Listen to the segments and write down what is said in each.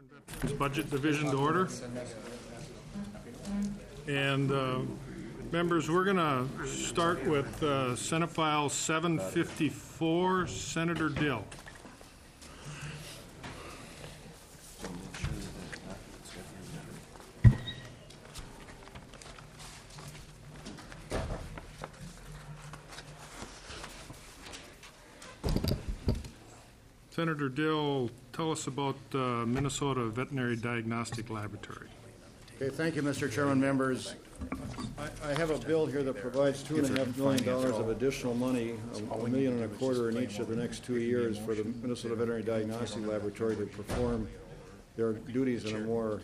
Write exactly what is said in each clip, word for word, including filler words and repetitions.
Veterans Budget Division to order. And uh, members, we're going to start with uh, Senate File seven fifty-four, Senator Dill. Senator Dill, tell us about uh, Minnesota Veterinary Diagnostic Laboratory. Okay, thank you, Mister Chairman, members. I, I have a bill here that provides two and a half million dollars of additional money, a, a million and a quarter in each of the next two years for the Minnesota Veterinary Diagnostic Laboratory to perform their duties in a more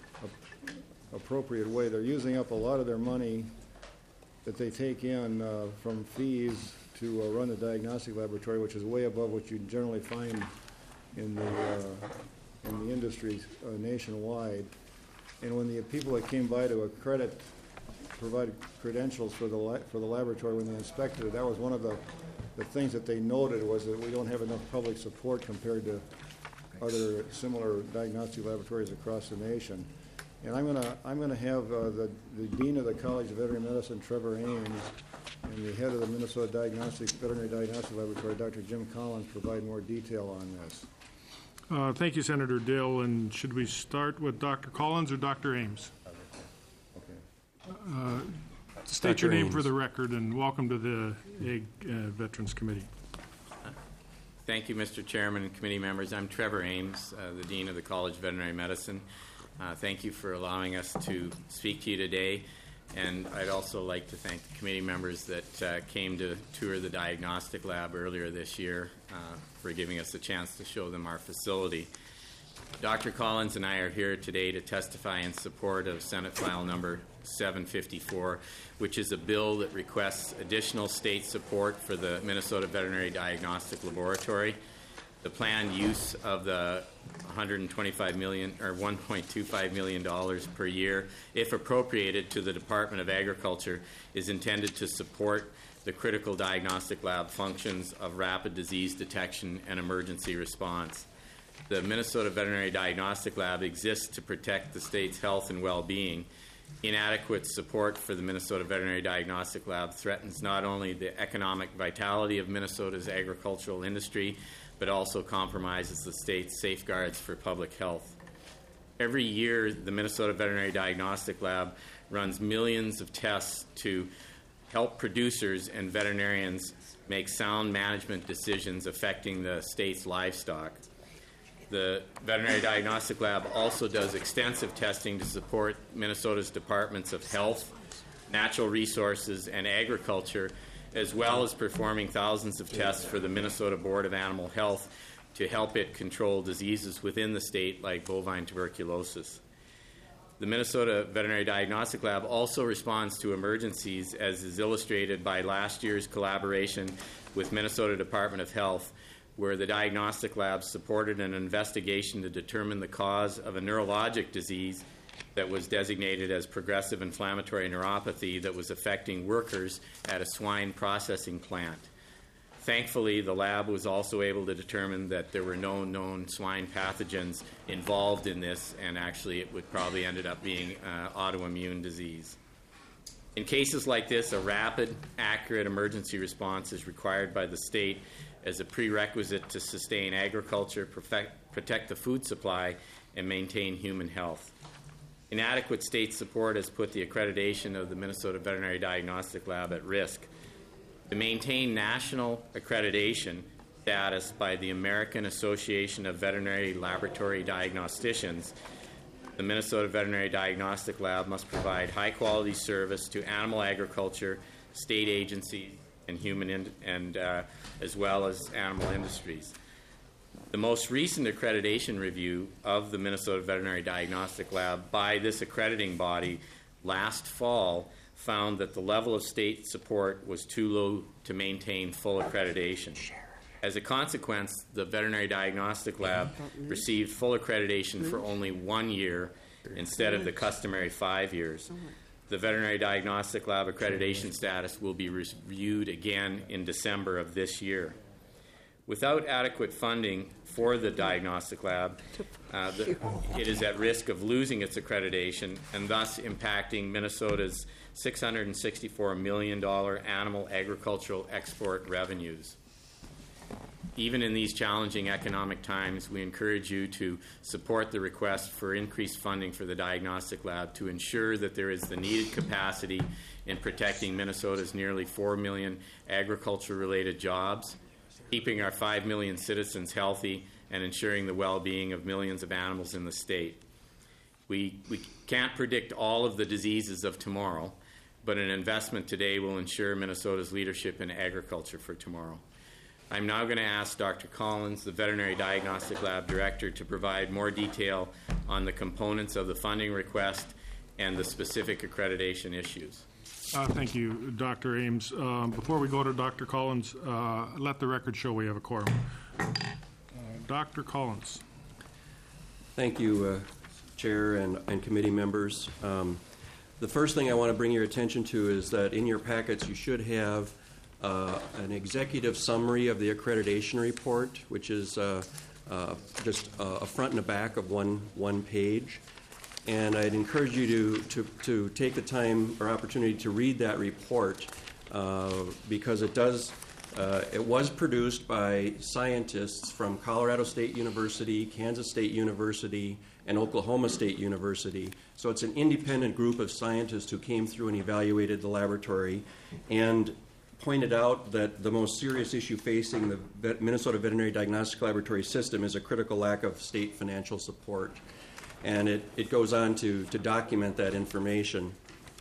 a, appropriate way. They're using up a lot of their money that they take in uh, from fees to uh, run the diagnostic laboratory, which is way above what you generally find in the uh, in the industry uh, nationwide. And when the people that came by to accredit, provide credentials for the la for the laboratory when they inspected it, that was one of the the things that they noted was that we don't have enough public support compared to other similar diagnostic laboratories across the nation. And I'm gonna I'm gonna have uh, the the dean of the College of Veterinary Medicine, Trevor Ames, and the head of the Minnesota Diagnostic Veterinary Diagnostic Laboratory, Doctor Jim Collins, provide more detail on this. Uh, thank you, Senator Dill. And should we start with Doctor Collins or Doctor Ames? Okay. Uh, state Doctor your name Ames. for the record, and welcome to the A G uh, Veterans Committee. Thank you, Mister Chairman and committee members. I'm Trevor Ames, uh, the Dean of the College of Veterinary Medicine. Uh, thank you for allowing us to speak to you today. And I'd also like to thank the committee members that uh, came to tour the diagnostic lab earlier this year uh, for giving us a chance to show them our facility. Doctor Collins and I are here today to testify in support of Senate File number seven fifty-four, which is a bill that requests additional state support for the Minnesota Veterinary Diagnostic Laboratory. The planned use of the one hundred twenty-five million dollars or one point two five million dollars per year, if appropriated to the Department of Agriculture, is intended to support the critical diagnostic lab functions of rapid disease detection and emergency response. The Minnesota Veterinary Diagnostic Lab exists to protect the state's health and well-being. Inadequate support for the Minnesota Veterinary Diagnostic Lab threatens not only the economic vitality of Minnesota's agricultural industry, but also compromises the state's safeguards for public health. Every year, the Minnesota Veterinary Diagnostic Lab runs millions of tests to help producers and veterinarians make sound management decisions affecting the state's livestock. The Veterinary Diagnostic Lab also does extensive testing to support Minnesota's Departments of Health, Natural Resources, and Agriculture, as well as performing thousands of tests for the Minnesota Board of Animal Health to help it control diseases within the state like bovine tuberculosis. The Minnesota Veterinary Diagnostic Lab also responds to emergencies, as is illustrated by last year's collaboration with Minnesota Department of Health, where the diagnostic lab supported an investigation to determine the cause of a neurologic disease that was designated as progressive inflammatory neuropathy that was affecting workers at a swine processing plant. Thankfully, the lab was also able to determine that there were no known swine pathogens involved in this, and actually it would probably ended up being uh, autoimmune disease. In cases like this, a rapid, accurate emergency response is required by the state as a prerequisite to sustain agriculture, perfect, protect the food supply, and maintain human health. Inadequate state support has put the accreditation of the Minnesota Veterinary Diagnostic Lab at risk. To maintain national accreditation status by the American Association of Veterinary Laboratory Diagnosticians, the Minnesota Veterinary Diagnostic Lab must provide high-quality service to animal agriculture, state agencies, and human in, and uh, as well as animal industries. The most recent accreditation review of the Minnesota Veterinary Diagnostic Lab by this accrediting body last fall found that the level of state support was too low to maintain full accreditation. As a consequence, the Veterinary Diagnostic Lab received full accreditation for only one year instead of the customary five years. The Veterinary Diagnostic Lab accreditation status will be reviewed again in December of this year. Without adequate funding for the diagnostic lab, uh, the, it is at risk of losing its accreditation and thus impacting Minnesota's six hundred sixty-four million dollars animal agricultural export revenues. Even in these challenging economic times, we encourage you to support the request for increased funding for the diagnostic lab to ensure that there is the needed capacity in protecting Minnesota's nearly four million agriculture-related jobs, keeping our five million citizens healthy, and ensuring the well-being of millions of animals in the state. We, we can't predict all of the diseases of tomorrow, but an investment today will ensure Minnesota's leadership in agriculture for tomorrow. I'm now going to ask Doctor Collins, the Veterinary Diagnostic Lab Director, to provide more detail on the components of the funding request and the specific accreditation issues. Uh, thank you, Doctor Ames. Um, before we go to Doctor Collins, uh, let the record show we have a quorum. Uh, Doctor Collins. Thank you, uh, Chair and, and committee members. Um, the first thing I want to bring your attention to is that in your packets you should have uh, an executive summary of the accreditation report, which is uh, uh, just uh, a front and a back of one, one page. And I'd encourage you to, to, to take the time or opportunity to read that report uh, because it does, uh, it was produced by scientists from Colorado State University, Kansas State University, and Oklahoma State University. So it's an independent group of scientists who came through and evaluated the laboratory and pointed out that the most serious issue facing the Vet- Minnesota Veterinary Diagnostic Laboratory system is a critical lack of state financial support. And it, it goes on to, to document that information.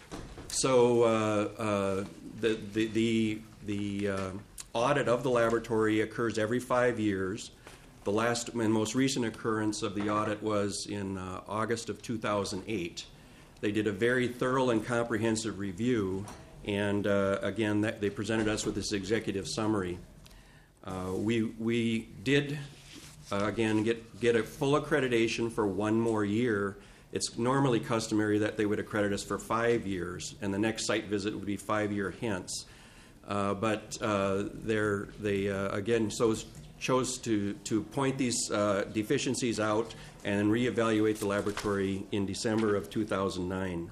So uh, uh, the, the, the, the uh, audit of the laboratory occurs every five years. The last and most recent occurrence of the audit was in uh, August of two thousand eight. They did a very thorough and comprehensive review, and uh, again, that, they presented us with this executive summary. Uh, we, we did Uh, again, get, get a full accreditation for one more year. It's normally customary that they would accredit us for five years, and the next site visit would be five year hence. Uh, but uh, they're, they, uh, again, so chose to, to point these uh, deficiencies out and reevaluate the laboratory in December of two thousand nine.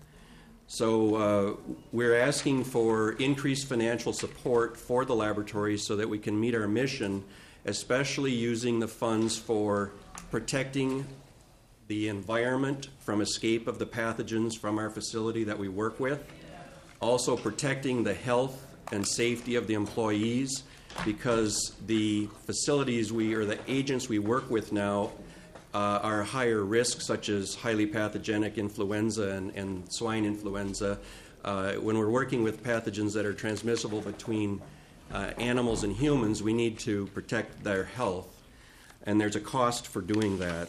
So uh, we're asking for increased financial support for the laboratory so that we can meet our mission, especially using the funds for protecting the environment from escape of the pathogens from our facility that we work with, also protecting the health and safety of the employees, because the facilities we, or the agents we work with now uh, are higher risk, such as highly pathogenic influenza and, and swine influenza. Uh, when we're working with pathogens that are transmissible between Uh, animals and humans, we need to protect their health, and there's a cost for doing that.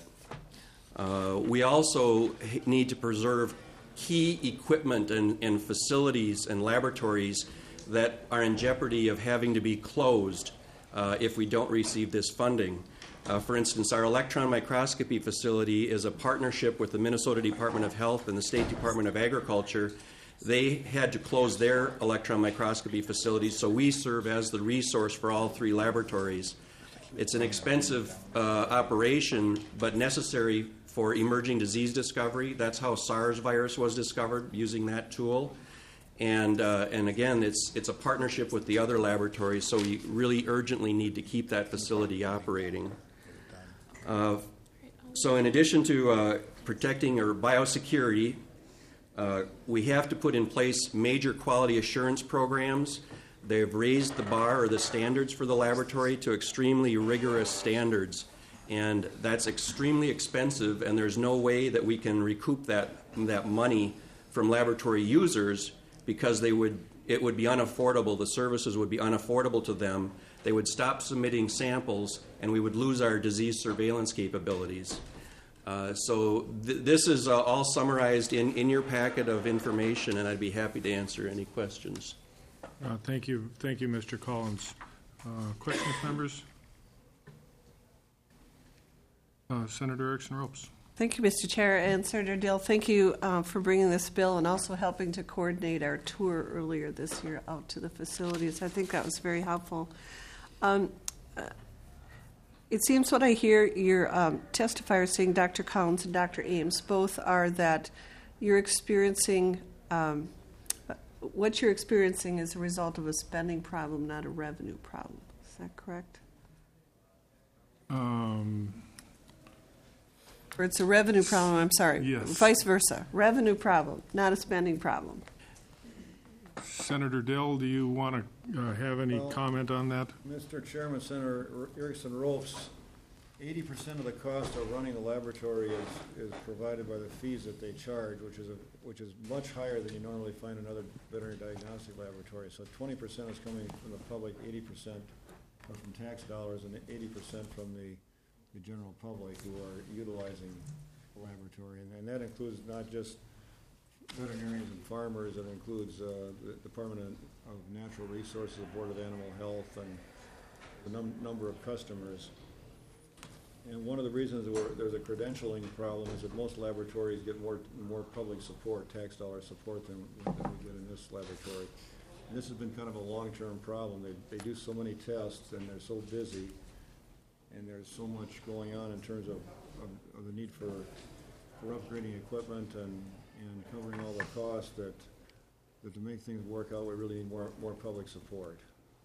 Uh, we also need to preserve key equipment and, and facilities and laboratories that are in jeopardy of having to be closed uh, if we don't receive this funding. Uh, for instance, our electron microscopy facility is a partnership with the Minnesota Department of Health and the State Department of Agriculture. They had to close their electron microscopy facilities, so we serve as the resource for all three laboratories. It's an expensive uh, operation, but necessary for emerging disease discovery. That's how SARS virus was discovered, using that tool. And, uh, and again, it's, it's a partnership with the other laboratories, so we really urgently need to keep that facility operating. Uh, so in addition to uh, protecting our biosecurity, Uh, we have to put in place major quality assurance programs. They've raised the bar or the standards for the laboratory to extremely rigorous standards, and that's extremely expensive, and there's no way that we can recoup that, that money from laboratory users because they would, it would be unaffordable. The services would be unaffordable to them. They would stop submitting samples, and we would lose our disease surveillance capabilities. Uh, so th- this is uh, all summarized in, in your packet of information, and I'd be happy to answer any questions. Uh, thank you. Thank you, Mister Collins. Uh, questions, members? Uh, Senator Erickson-Ropes. Thank you, Mister Chair. And Senator Dill, thank you uh, for bringing this bill and also helping to coordinate our tour earlier this year out to the facilities. I think that was very helpful. Um, it seems what I hear your um, testifiers saying, Doctor Collins and Doctor Ames, both are that you're experiencing, um, what you're experiencing is a result of a spending problem, not a revenue problem. Is that correct? Um, Or it's a revenue problem, I'm sorry. Yes. Vice versa. Revenue problem, not a spending problem. Senator Dill, do you want to uh, have any Well- comment on that? Mister Chairman, Senator Erickson Rolfs, eighty percent of the cost of running a laboratory is, is provided by the fees that they charge, which is a, which is much higher than you normally find in other veterinary diagnostic laboratories. So twenty percent is coming from the public, eighty percent are from tax dollars, and eighty percent from the, the general public who are utilizing the laboratory. And, and that includes not just veterinarians and farmers, it includes uh, the Department of, of Natural Resources, the Board of Animal Health, and the num- number of customers. And one of the reasons that we're, there's a credentialing problem is that most laboratories get more more public support, tax dollar support, than, than we get in this laboratory. And this has been kind of a long-term problem. They, they do so many tests, and they're so busy, and there's so much going on in terms of, of, of the need for, for upgrading equipment and, and covering all the costs that, that to make things work out, we really need more, more public support.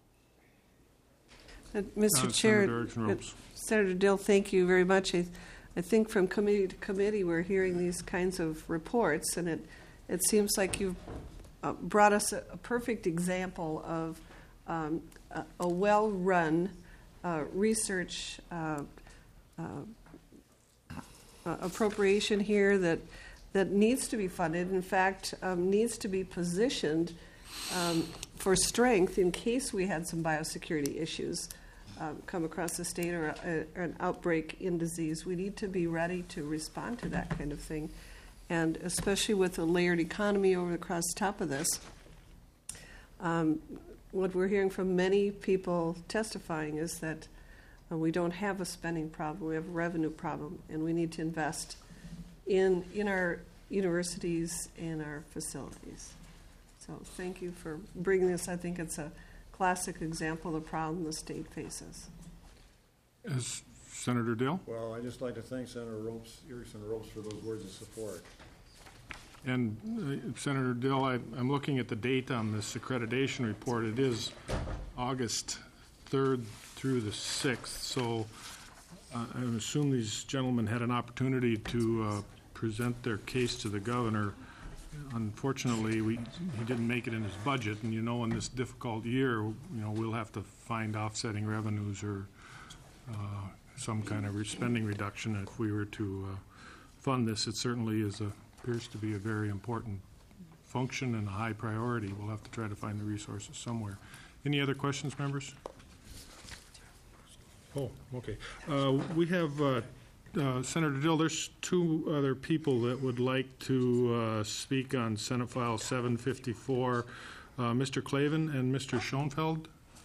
Uh, Mister Uh, Chair, Senator Erickson uh, Ropes. Senator Dill, thank you very much. I, I think from committee to committee, we're hearing these kinds of reports, and it, it seems like you've uh, brought us a, a perfect example of um, a, a well-run uh, research uh, uh, uh, appropriation here that that needs to be funded. In fact, um, needs to be positioned um, for strength in case we had some biosecurity issues um, come across the state, or, a, or an outbreak in disease. We need to be ready to respond to that kind of thing. And especially with a layered economy over across the top of this, um, what we're hearing from many people testifying is that uh, we don't have a spending problem, we have a revenue problem, and we need to invest in in our universities and our facilities. So thank you for bringing this. I think it's a classic example of the problem the state faces. Is Senator Dill? Well, I'd just like to thank Senator Ropes, Erickson Ropes, for those words of support. And uh, Senator Dill, I, I'm looking at the date on this accreditation report. It is August third through the sixth. So uh, I assume these gentlemen had an opportunity to uh, present their case to the governor. Unfortunately, we, he didn't make it in his budget, and you know, in this difficult year, you know, we'll have to find offsetting revenues or uh, some kind of spending reduction if we were to uh, fund this. It certainly is a, appears to be a very important function and a high priority. We'll have to try to find the resources somewhere. Any other questions, members? Oh, okay. Uh, we have uh, Uh, Senator Dill, there's two other people that would like to uh, speak on Senate File seven fifty-four, uh, Mister Clavin and Mister Schoenfeld.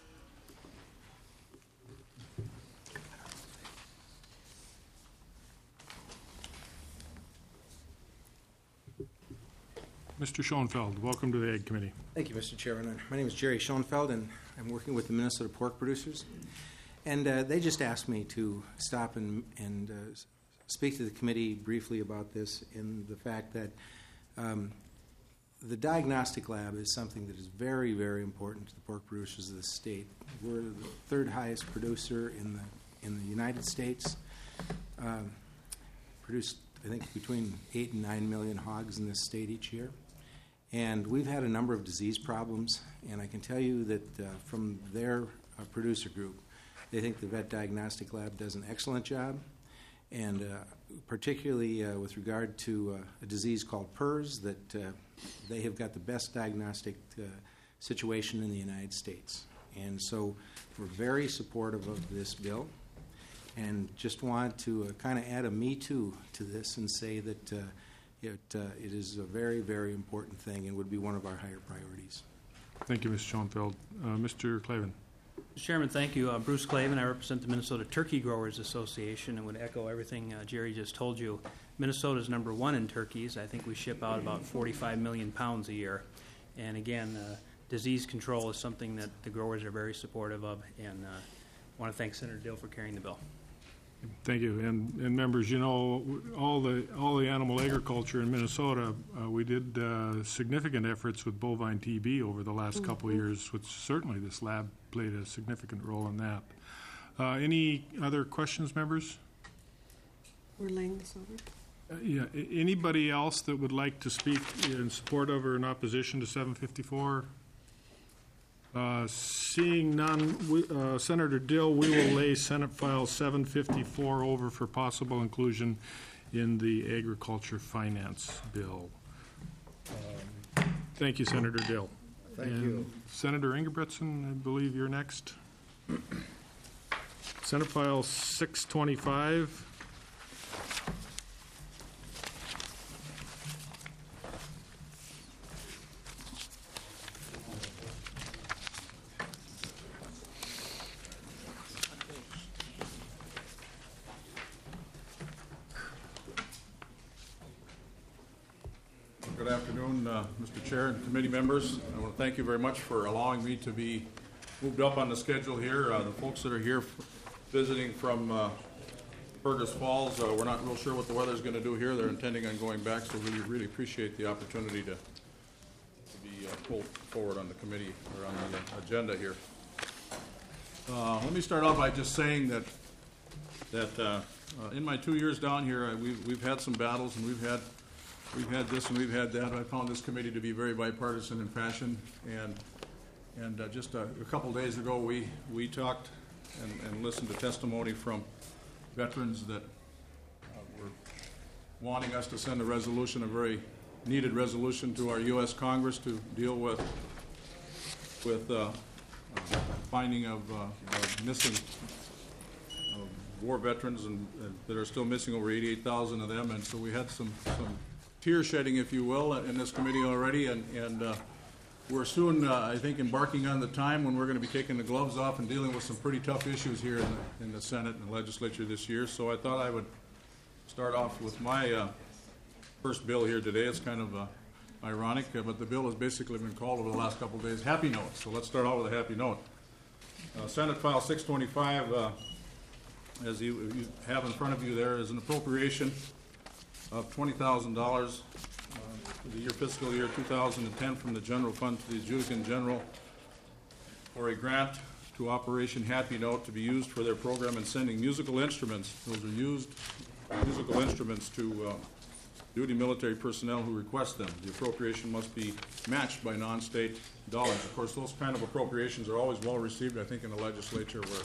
Mister Schoenfeld, welcome to the Ag Committee. Thank you, Mister Chairman. My name is Jerry Schoenfeld, and I'm working with the Minnesota Pork Producers. And uh, they just asked me to stop and, and uh, speak to the committee briefly about this, in the fact that um, the diagnostic lab is something that is very, very important to the pork producers of the state. We're the third highest producer in the in the United States. Um, produced, I think, between eight and nine million hogs in this state each year. And we've had a number of disease problems, and I can tell you that uh, from their uh, producer group, they think the Vet Diagnostic Lab does an excellent job, and uh, particularly uh, with regard to uh, a disease called P R R S, that uh, they have got the best diagnostic uh, situation in the United States. And so we're very supportive of this bill, and just want to uh, kind of add a me too to this and say that uh, it, uh, it is a very, very important thing and would be one of our higher priorities. Thank you, Mister Schoenfeld. Uh, Mister Clavin. Mister Chairman, thank you. Uh, Bruce Clavin. I represent the Minnesota Turkey Growers Association and would echo everything uh, Jerry just told you. Minnesota is number one in turkeys. I think we ship out about forty-five million pounds a year. And again, uh, disease control is something that the growers are very supportive of, and uh, I want to thank Senator Dill for carrying the bill. Thank you. And, and members, you know, all the, all the animal agriculture in Minnesota, uh, we did uh, significant efforts with bovine T B over the last mm-hmm. couple of years, which certainly this lab played a significant role in that. Uh, any other questions, members? We're laying this over. Uh, yeah. I- anybody else that would like to speak in support of or in opposition to seven fifty-four? Uh, seeing none, we, uh, Senator Dill, we will lay Senate File seven fifty-four over for possible inclusion in the agriculture finance bill. Um, thank you, Senator Dill. Thank and you. Senator Ingebretson, I believe you're next. Senate File six twenty-five. Good afternoon, uh, Mister Chair and committee members. I want to thank you very much for allowing me to be moved up on the schedule here. Uh, the folks that are here visiting from uh, Fergus Falls, uh, we're not real sure what the weather's going to do here. They're intending on going back, so really, really appreciate the opportunity to, to be uh, pulled forward on the committee or on the uh, agenda here. Uh, let me start off by just saying that that uh, uh, in my two years down here, I, we've, we've had some battles and we've had We've had this and we've had that. I found this committee to be very bipartisan in fashion. And and uh, just a, a couple days ago, we, we talked and, and listened to testimony from veterans that uh, were wanting us to send a resolution, a very needed resolution to our U S Congress to deal with with uh, uh, finding of, uh, of missing uh, war veterans and, and that are still missing, over eighty-eight thousand of them. And so we had some some tear shedding, if you will, in this committee already, and, and uh, we're soon, uh, I think, embarking on the time when we're going to be taking the gloves off and dealing with some pretty tough issues here in the, in the Senate and the legislature this year. So I thought I would start off with my uh, first bill here today. It's kind of uh, ironic, uh, but the bill has basically been called over the last couple of days Happy Note. So let's start out with a happy note. Uh, Senate File six twenty-five, uh, as you, you have in front of you there, is an appropriation of twenty thousand dollars uh, for the year fiscal year two thousand ten from the general fund to the adjudicant general for a grant to Operation Happy Note to be used for their program in sending musical instruments. Those are used musical instruments to uh, duty military personnel who request them. The appropriation must be matched by non-state dollars. Of course, those kind of appropriations are always well received, I think, in the legislature where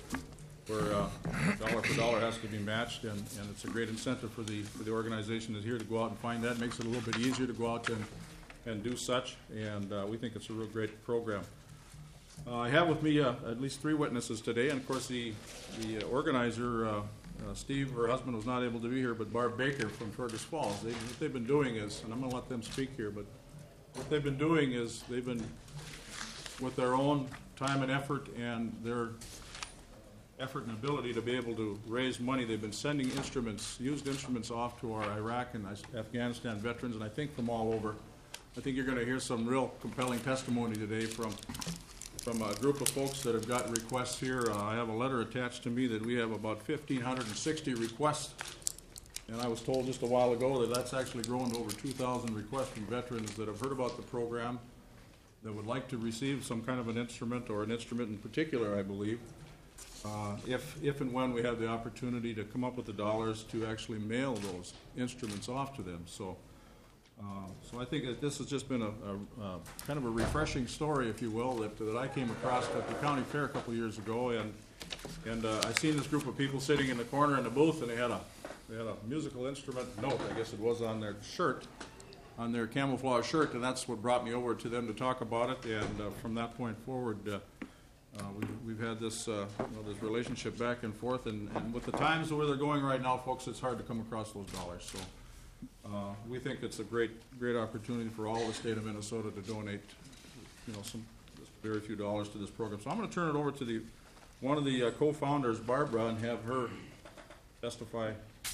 where uh, dollar for dollar has to be matched, and, and it's a great incentive for the for the organization that's here to go out and find that. It makes it a little bit easier to go out and, and do such, and uh, we think it's a real great program. Uh, I have with me uh, at least three witnesses today, and of course the, the organizer, uh, uh, Steve, her husband, was not able to be here, but Barb Baker from Fergus Falls. They, what they've been doing is, and I'm going to let them speak here, but what they've been doing is they've been, with their own time and effort and their effort and ability to be able to raise money. They've been sending instruments, used instruments off to our Iraq and Afghanistan veterans, and I think from all over. I think you're going to hear some real compelling testimony today from from a group of folks that have gotten requests here. Uh, I have a letter attached to me that we have about one thousand five hundred sixty requests, and I was told just a while ago that that's actually grown to over two thousand requests from veterans that have heard about the program, that would like to receive some kind of an instrument, or an instrument in particular, I believe. Uh, if, if and when we have the opportunity to come up with the dollars to actually mail those instruments off to them. So, uh, so I think that this has just been a, a, a kind of a refreshing story, if you will, that, that I came across at the county fair a couple of years ago, and and uh, I seen this group of people sitting in the corner in the booth, and they had a they had a musical instrument note, I guess it was, on their shirt, on their camouflage shirt, and that's what brought me over to them to talk about it. And uh, from that point forward, Uh, Uh, we've, we've had this, uh, you know, this relationship back and forth, and, and with the times where they're going right now, folks, it's hard to come across those dollars. So uh, we think it's a great, great opportunity for all the state of Minnesota to donate, you know, some very few dollars to this program. So I'm going to turn it over to the one of the uh, co-founders, Barbara, and have her testify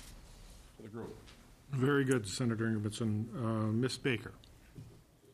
to the group. Very good, Senator Ingebrigtsen. Uh, Miz Baker.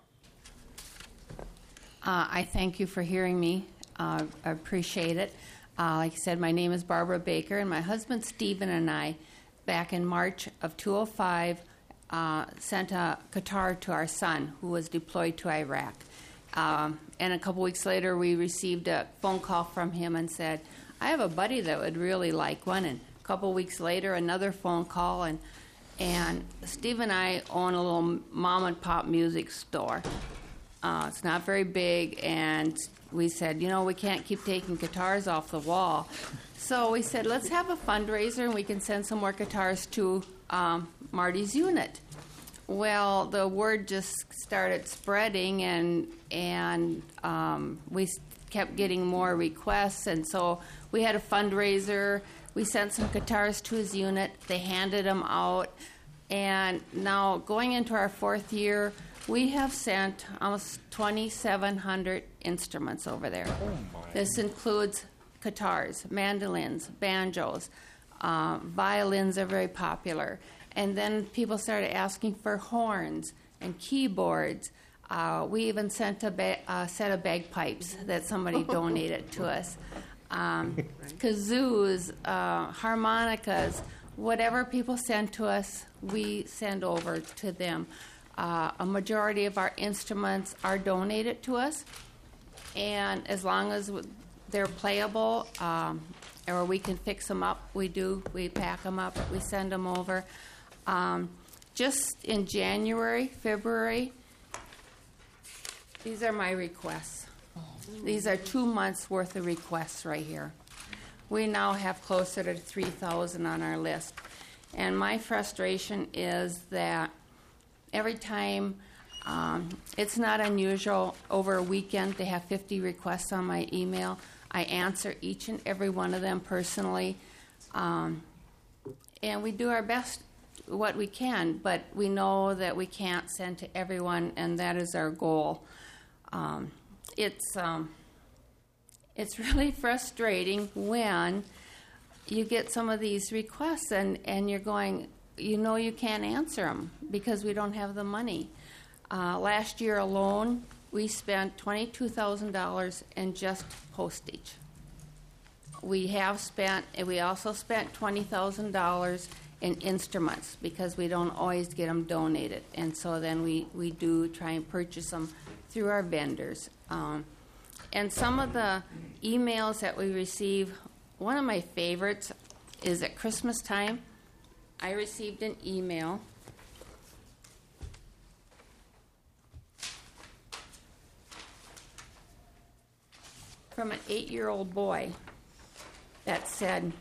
Uh, I thank you for hearing me. Uh, I appreciate it. Uh, like I said, my name is Barbara Baker, and my husband Stephen and I, back in March of two thousand five, uh, sent a guitar to our son who was deployed to Iraq. Um, and a couple weeks later, we received a phone call from him and said, I have a buddy that would really like one. And a couple weeks later, another phone call, and and Steve and I own a little mom and pop music store. Uh, it's not very big, and we said, you know, we can't keep taking guitars off the wall. So we said, let's have a fundraiser, and we can send some more guitars to um, Marty's unit. Well, the word just started spreading, and and um, we kept getting more requests, and so we had a fundraiser. We sent some guitars to his unit. They handed them out, and now going into our fourth year, we have sent almost twenty-seven hundred instruments over there. Oh my. This includes guitars, mandolins, banjos, uh, violins are very popular. And then people started asking for horns and keyboards. Uh, we even sent a ba- uh, set of bagpipes that somebody donated to us. Um, kazoos, uh, harmonicas, whatever people send to us, we send over to them. Uh, a majority of our instruments are donated to us, and as long as they're playable um, or we can fix them up, we do. We pack them up, we send them over. Um, just in January, February, these are my requests. These are two months' worth of requests right here. We now have closer to three thousand on our list. And my frustration is that every time, um, it's not unusual over a weekend to have fifty requests on my email. I answer each and every one of them personally. Um, and we do our best what we can, but we know that we can't send to everyone, and that is our goal. Um, it's um, it's really frustrating when you get some of these requests and, and you're going, you know you can't answer them because we don't have the money. Uh, last year alone, we spent twenty-two thousand dollars in just postage. We have spent, and we also spent twenty thousand dollars in instruments because we don't always get them donated. And so then we, we do try and purchase them through our vendors. Um, and some of the emails that we receive, one of my favorites is at Christmas time. I received an email from an eight-year-old boy that said,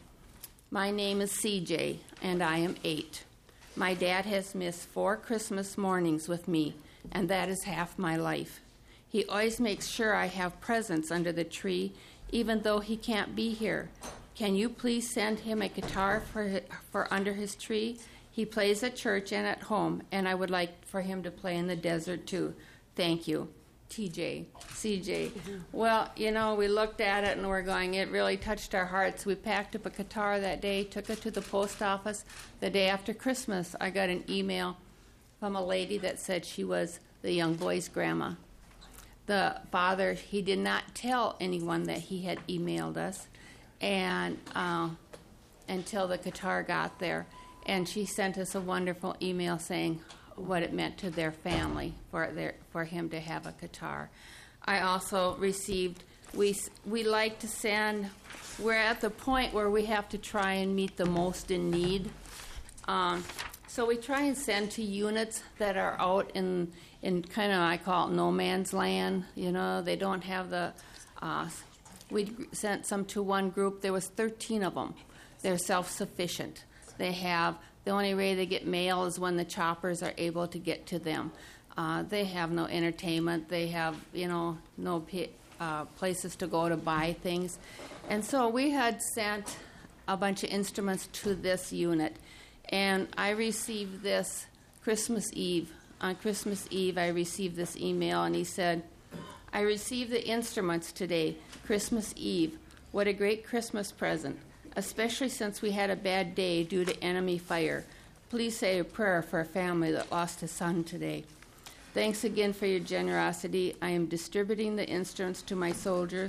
my name is C J, and I am eight. My dad has missed four Christmas mornings with me, and that is half my life. He always makes sure I have presents under the tree, even though he can't be here. Can you please send him a guitar for, for under his tree? He plays at church and at home, and I would like for him to play in the desert too. Thank you. T J, C J. Mm-hmm. Well, you know, we looked at it and we're going, it really touched our hearts. We packed up a guitar that day, took it to the post office. The day after Christmas, I got an email from a lady that said she was the young boy's grandma. The father, he did not tell anyone that he had emailed us and uh, until the guitar got there. And she sent us a wonderful email saying what it meant to their family for their for him to have a guitar. I also received, we we like to send, we're at the point where we have to try and meet the most in need. Um, so we try and send to units that are out in, in kind of, I call it no man's land. You know, they don't have the, uh, we sent some to one group, there was thirteen of them. They're self-sufficient. They have, the only way they get mail is when the choppers are able to get to them. Uh, they have no entertainment. They have, you know, no uh, places to go to buy things. And so we had sent a bunch of instruments to this unit. And I received this Christmas Eve. On Christmas Eve, I received this email, and he said, I received the instruments today, Christmas Eve. What a great Christmas present, especially since we had a bad day due to enemy fire. Please say a prayer for a family that lost a son today. Thanks again for your generosity. I am distributing the instruments to my soldiers.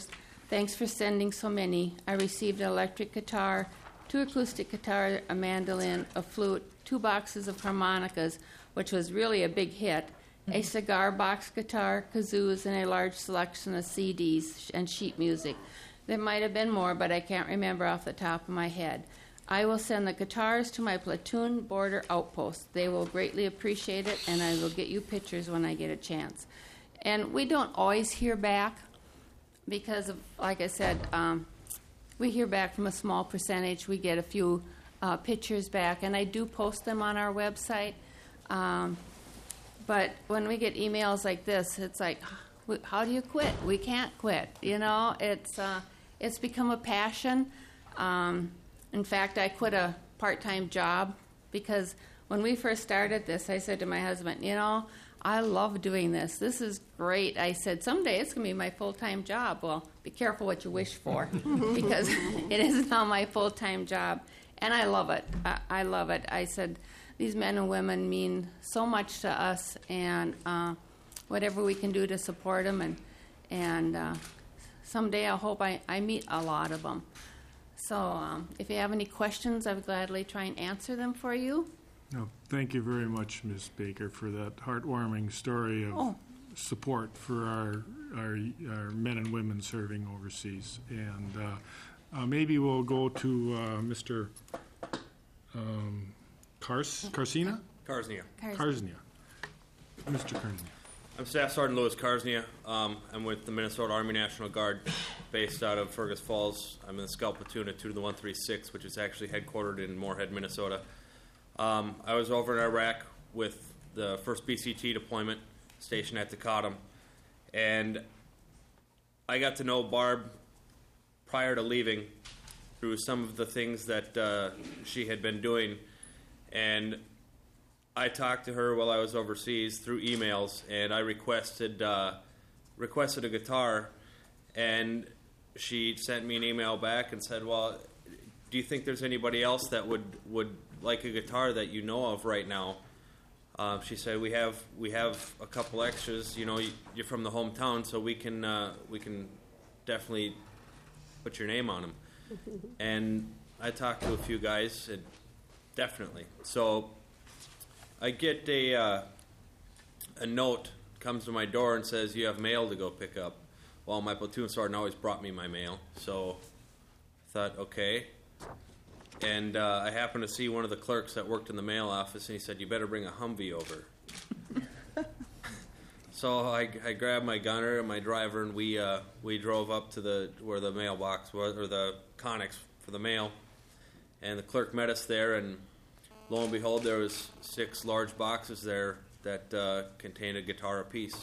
Thanks for sending so many. I received an electric guitar, two acoustic guitar, a mandolin, a flute, two boxes of harmonicas, which was really a big hit, a cigar box guitar, kazoos, and a large selection of C Ds and sheet music. There might have been more, but I can't remember off the top of my head. I will send the guitars to my platoon border outpost. They will greatly appreciate it, and I will get you pictures when I get a chance. And we don't always hear back because, of, like I said, um, we hear back from a small percentage. We get a few uh, pictures back, and I do post them on our website. Um, but when we get emails like this, it's like, how do you quit? We can't quit. You know, it's uh, it's become a passion. Um, in fact, I quit a part-time job because when we first started this, I said to my husband, you know, I love doing this. This is great. I said, someday it's going to be my full-time job. Well, be careful what you wish for because it is now my full-time job. And I love it. I, I love it. I said, these men and women mean so much to us, and uh, whatever we can do to support them. And, and uh, someday I hope I, I meet a lot of them. So um, if you have any questions, I would gladly try and answer them for you. No, thank you very much, Miz Baker, for that heartwarming story of Oh. support for our, our our men and women serving overseas. And uh, uh, maybe we'll go to uh, Mister Um, Cars Carsina? Karsnia. Karsnia. Mister Karsnia. I'm Staff Sergeant Louis Karsnia. Um, I'm with the Minnesota Army National Guard, based out of Fergus Falls. I'm in the Scout Platoon at two to the one thirty-six, which is actually headquartered in Moorhead, Minnesota. Um, I was over in Iraq with the first B C T deployment, stationed at Taqadum, and I got to know Barb prior to leaving through some of the things that uh, she had been doing, and I talked to her while I was overseas through emails, and I requested uh, requested a guitar, and she sent me an email back and said, well, do you think there's anybody else that would, would like a guitar that you know of right now? Uh, she said, we have we have a couple extras. You know, you're from the hometown, so we can uh, we can definitely put your name on them. And I talked to a few guys, and definitely. So I get a uh, a note comes to my door and says, you have mail to go pick up. Well, my platoon sergeant always brought me my mail, so I thought, okay. And uh, I happened to see one of the clerks that worked in the mail office, and he said, you better bring a Humvee over. So I, I grabbed my gunner and my driver, and we uh, we drove up to the where the mailbox was, or the Connex for the mail. And the clerk met us there, and lo and behold, there was six large boxes there that uh, contained a guitar apiece.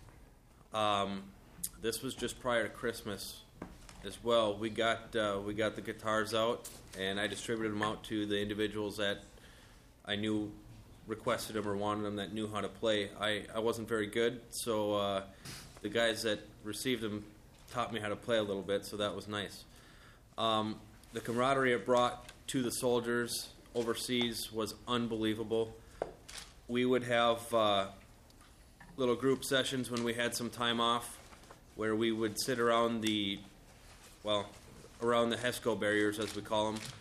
Um, this was just prior to Christmas as well. We got uh, we got the guitars out, and I distributed them out to the individuals that I knew requested them or wanted them, that knew how to play. I, I wasn't very good, so uh, the guys that received them taught me how to play a little bit, so that was nice. Um, the camaraderie it brought to the soldiers overseas was unbelievable. We would have uh, little group sessions when we had some time off, where we would sit around the, well, around the HESCO barriers, as we call them,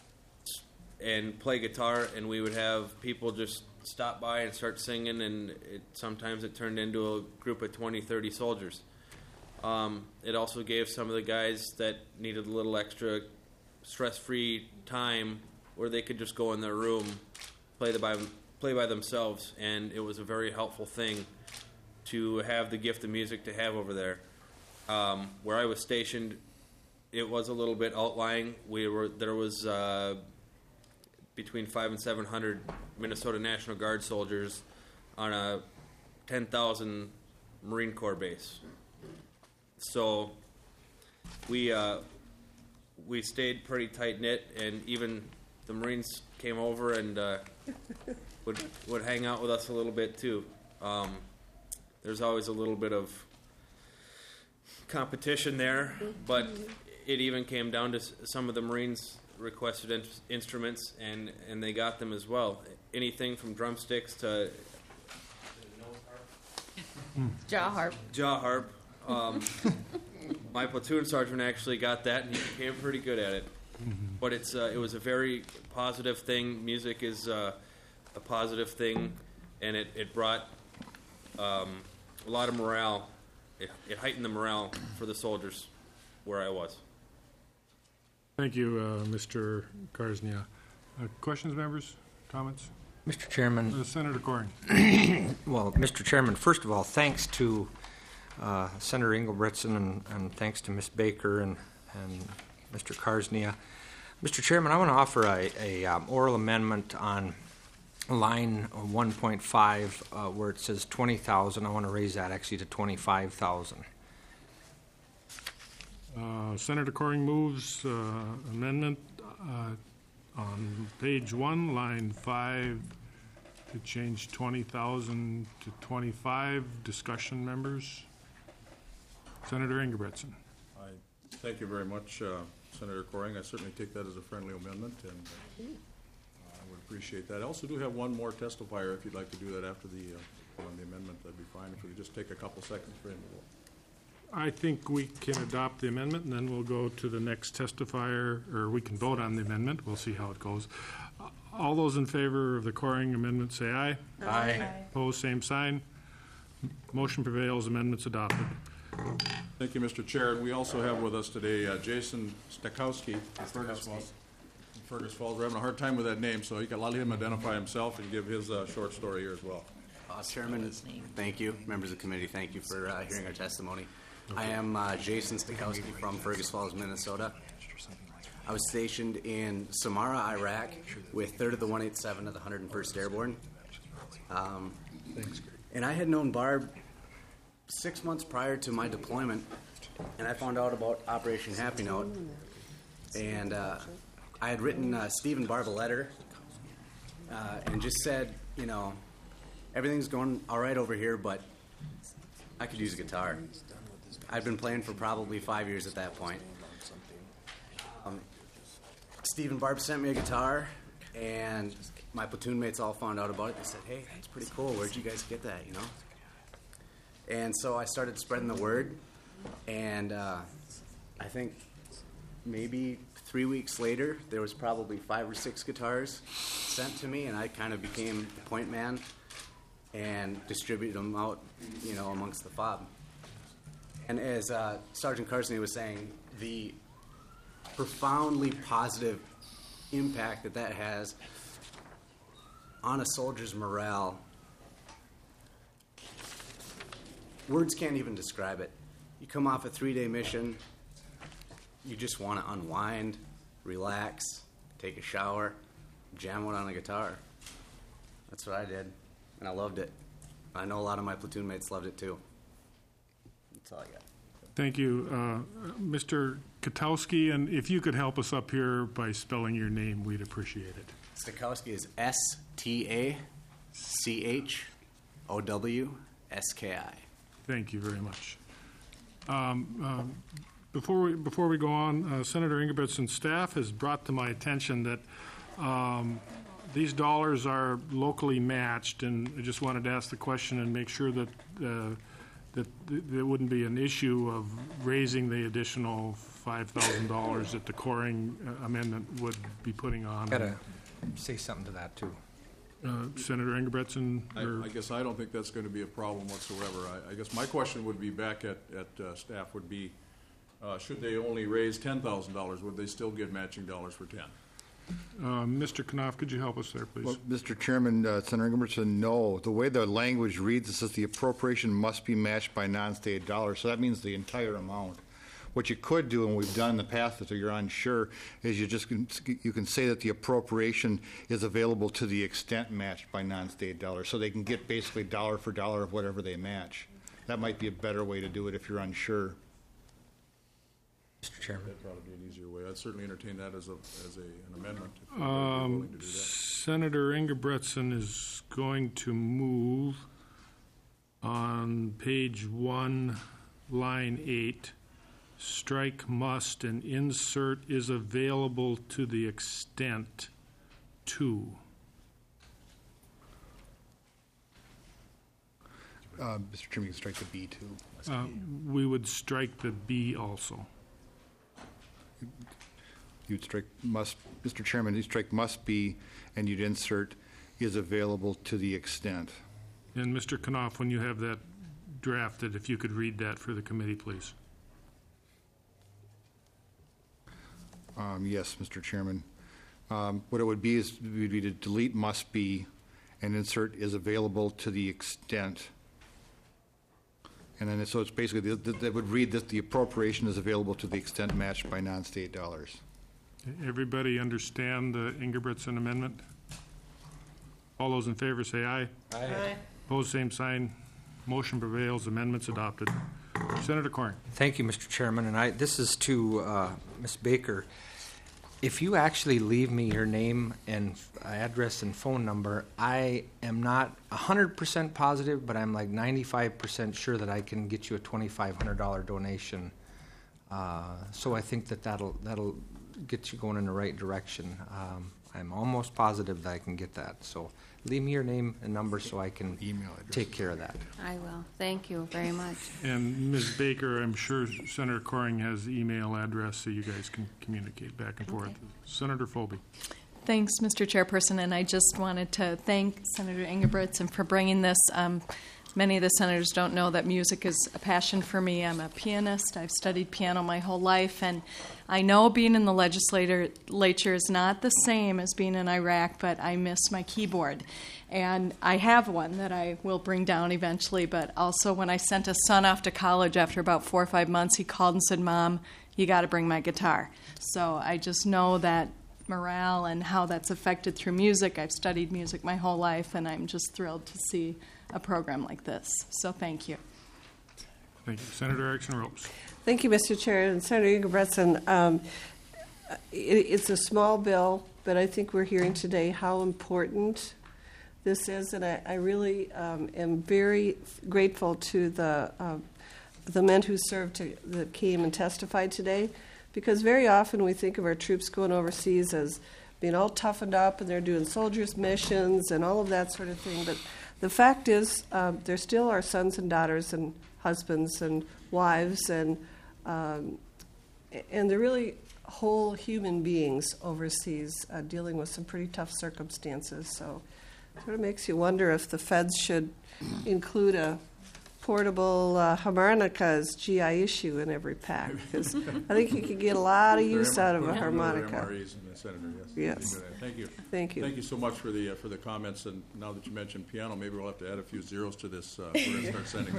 and play guitar, and we would have people just stop by and start singing, and it, sometimes it turned into a group of twenty, thirty soldiers. Um, it also gave some of the guys that needed a little extra stress-free time where they could just go in their room, play, the by, play by themselves, and it was a very helpful thing to have the gift of music to have over there. Um, where I was stationed, it was a little bit outlying. We were there was uh, between five and seven hundred Minnesota National Guard soldiers on a ten thousand Marine Corps base. So we uh, we stayed pretty tight knit, and even the Marines came over and uh, would would hang out with us a little bit too. Um, there's always a little bit of competition there, but it even came down to some of the Marines requested in- instruments, and, and they got them as well. Anything from drumsticks to Jaw harp. jaw harp. Um, my platoon sergeant actually got that, and he became pretty good at it. But it's uh, it was a very positive thing. Music is uh, a positive thing, and it, it brought um, a lot of morale. It, it heightened the morale for the soldiers where I was. Thank you, uh, Mister Karsnia. Uh, questions, members? Comments? Mister Chairman, Uh, Senator Coring. well, Mister Chairman, first of all, thanks to uh, Senator Engelbretson and, and thanks to Miz Baker and, and Mister Karsnia. Mister Chairman, I want to offer a, a um, oral amendment on line one point five uh, where it says twenty thousand. I want to raise that actually to twenty-five thousand. Uh, Senator Coring moves uh, amendment uh, on page one, line five, to change twenty thousand to twenty-five. Discussion, members? Senator Engelbretson. I thank you very much, uh, Senator Coring. I certainly take that as a friendly amendment, and uh, I would appreciate that. I also do have one more testifier. If you'd like to do that after the uh, on the amendment, that'd be fine. If we could just take a couple seconds for him to vote. I think we can adopt the amendment, and then we'll go to the next testifier, or we can vote on the amendment. We'll see how it goes. Uh, All those in favor of the Coring amendment say aye. Aye. Opposed, same sign. Motion prevails. Amendment's adopted. Thank you, Mister Chair. And we also have with us today uh, Jason Stakowski from Fergus Falls. Fergus Falls. We're having a hard time with that name, so you can let him identify himself and give his uh, short story here as well. Uh, Chairman, thank you. Members of the committee, thank you for uh, hearing our testimony. I am uh, Jason Stakowski from Fergus Falls, Minnesota. I was stationed in Samarra, Iraq, with third of the one eighty-seven of the one hundred first Airborne. Um, and I had known Barb six months prior to my deployment, and I found out about Operation Happy Note. And uh, I had written uh, Steve and Barb a letter uh, and just said, you know, everything's going all right over here, but I could use a guitar. I'd been playing for probably five years at that point. Um, Steve and Barb sent me a guitar, and my platoon mates all found out about it. They said, hey, that's pretty cool. Where'd you guys get that, you know? And so I started spreading the word, and uh, I think maybe three weeks later, there was probably five or six guitars sent to me, and I kind of became the point man and distributed them out, you know, amongst the fob. And as uh, Sergeant Karsnia was saying, the profoundly positive impact that that has on a soldier's morale, words can't even describe it. You come off a three-day mission, you just want to unwind, relax, take a shower, jam out on a guitar. That's what I did, and I loved it. I know a lot of my platoon mates loved it too. That's all I got. Thank you. Uh, Mister Katowski, and if you could help us up here by spelling your name, we'd appreciate it. Stakowski is S T A C H O W S K I. Thank you very much. Um, um, before we before we go on, uh, Senator Engelbretson's staff has brought to my attention that um, these dollars are locally matched, and I just wanted to ask the question and make sure that uh, that th- there wouldn't be an issue of raising the additional five thousand dollars that the Coring uh, amendment would be putting on. Got to say something to that, too. Uh, Senator Engelbretson? I, I guess I don't think that's going to be a problem whatsoever. I, I guess my question would be back at, at uh, staff would be, uh, should they only raise ten thousand dollars, would they still get matching dollars for ten? Uh, Mister Knopf, could you help us there, please? Well, Mister Chairman, uh, Senator Engelbretson, no. The way the language reads, it says the appropriation must be matched by non-state dollars, so that means the entire amount. What you could do, and we've done in the past if you're unsure, is you just can, you can say that the appropriation is available to the extent matched by non-state dollars, so they can get basically dollar for dollar of whatever they match. That might be a better way to do it if you're unsure. Mister Chairman. That'd probably be an easier way. I'd certainly entertain that as a as a, an amendment. If you're Um, willing to do that. Senator Engelbretson is going to move on page one, line eight, strike must and insert is available to the extent to. uh, Mister Chairman, you can strike the B too. Uh, We would strike the B also. You'd strike must, Mister Chairman, you strike must be, and you'd insert is available to the extent. And Mister Knopf, when you have that drafted, if you could read that for the committee, please. Um, yes, Mister Chairman. Um, what it would be is would be to delete must be and insert is available to the extent. And then, so it's basically, that would read that the appropriation is available to the extent matched by non-state dollars. Everybody understand the Ingebrigtsen amendment? All those in favor say aye. Aye. Opposed, same sign. Motion prevails. Amendment's adopted. Senator Corn. Thank you, Mister Chairman. And I, this is to uh, Miz Baker. If you actually leave me your name and address and phone number, I am not one hundred percent positive, but I'm like ninety-five percent sure that I can get you a twenty-five hundred dollars donation. Uh, so I think that that'll, that'll get you going in the right direction. Um, I'm almost positive that I can get that. So leave me your name and number so I can email take care of that. I will. Thank you very much. And Miz Baker, I'm sure Senator Coring has the email address so you guys can communicate back and forth. Okay. Senator Philby. Thanks, Mister Chairperson, and I just wanted to thank Senator Ingebrigtsen for bringing this. Um, many of the senators don't know that music is a passion for me. I'm a pianist. I've studied piano my whole life, and I know being in the legislature is not the same as being in Iraq, but I miss my keyboard. And I have one that I will bring down eventually, but also when I sent a son off to college after about four or five months, he called and said, Mom, you got to bring my guitar. So I just know that morale and how that's affected through music. I've studied music my whole life, and I'm just thrilled to see a program like this. So thank you. Thank you. Senator Erickson Ropes. Thank you, Mister Chair. And Senator Ingebrigtsen, um, it, it's a small bill, but I think we're hearing today how important this is, and I, I really um, am very grateful to the uh, the men who served to, that came and testified today, because very often we think of our troops going overseas as being all toughened up and they're doing soldiers' missions and all of that sort of thing. But the fact is, um, they're still our sons and daughters and husbands and wives, and um, and they're really whole human beings overseas uh, dealing with some pretty tough circumstances. So it sort of makes you wonder if the feds should include a portable uh, harmonica as G I issue in every pack, because I think you could get a lot of use out of a harmonica. M R Es and the Senator, yes. Yes. Thank you. Thank you. Thank you so much for the uh, for the comments. And now that you mentioned piano, maybe we'll have to add a few zeros to this. Uh, we're going to start sending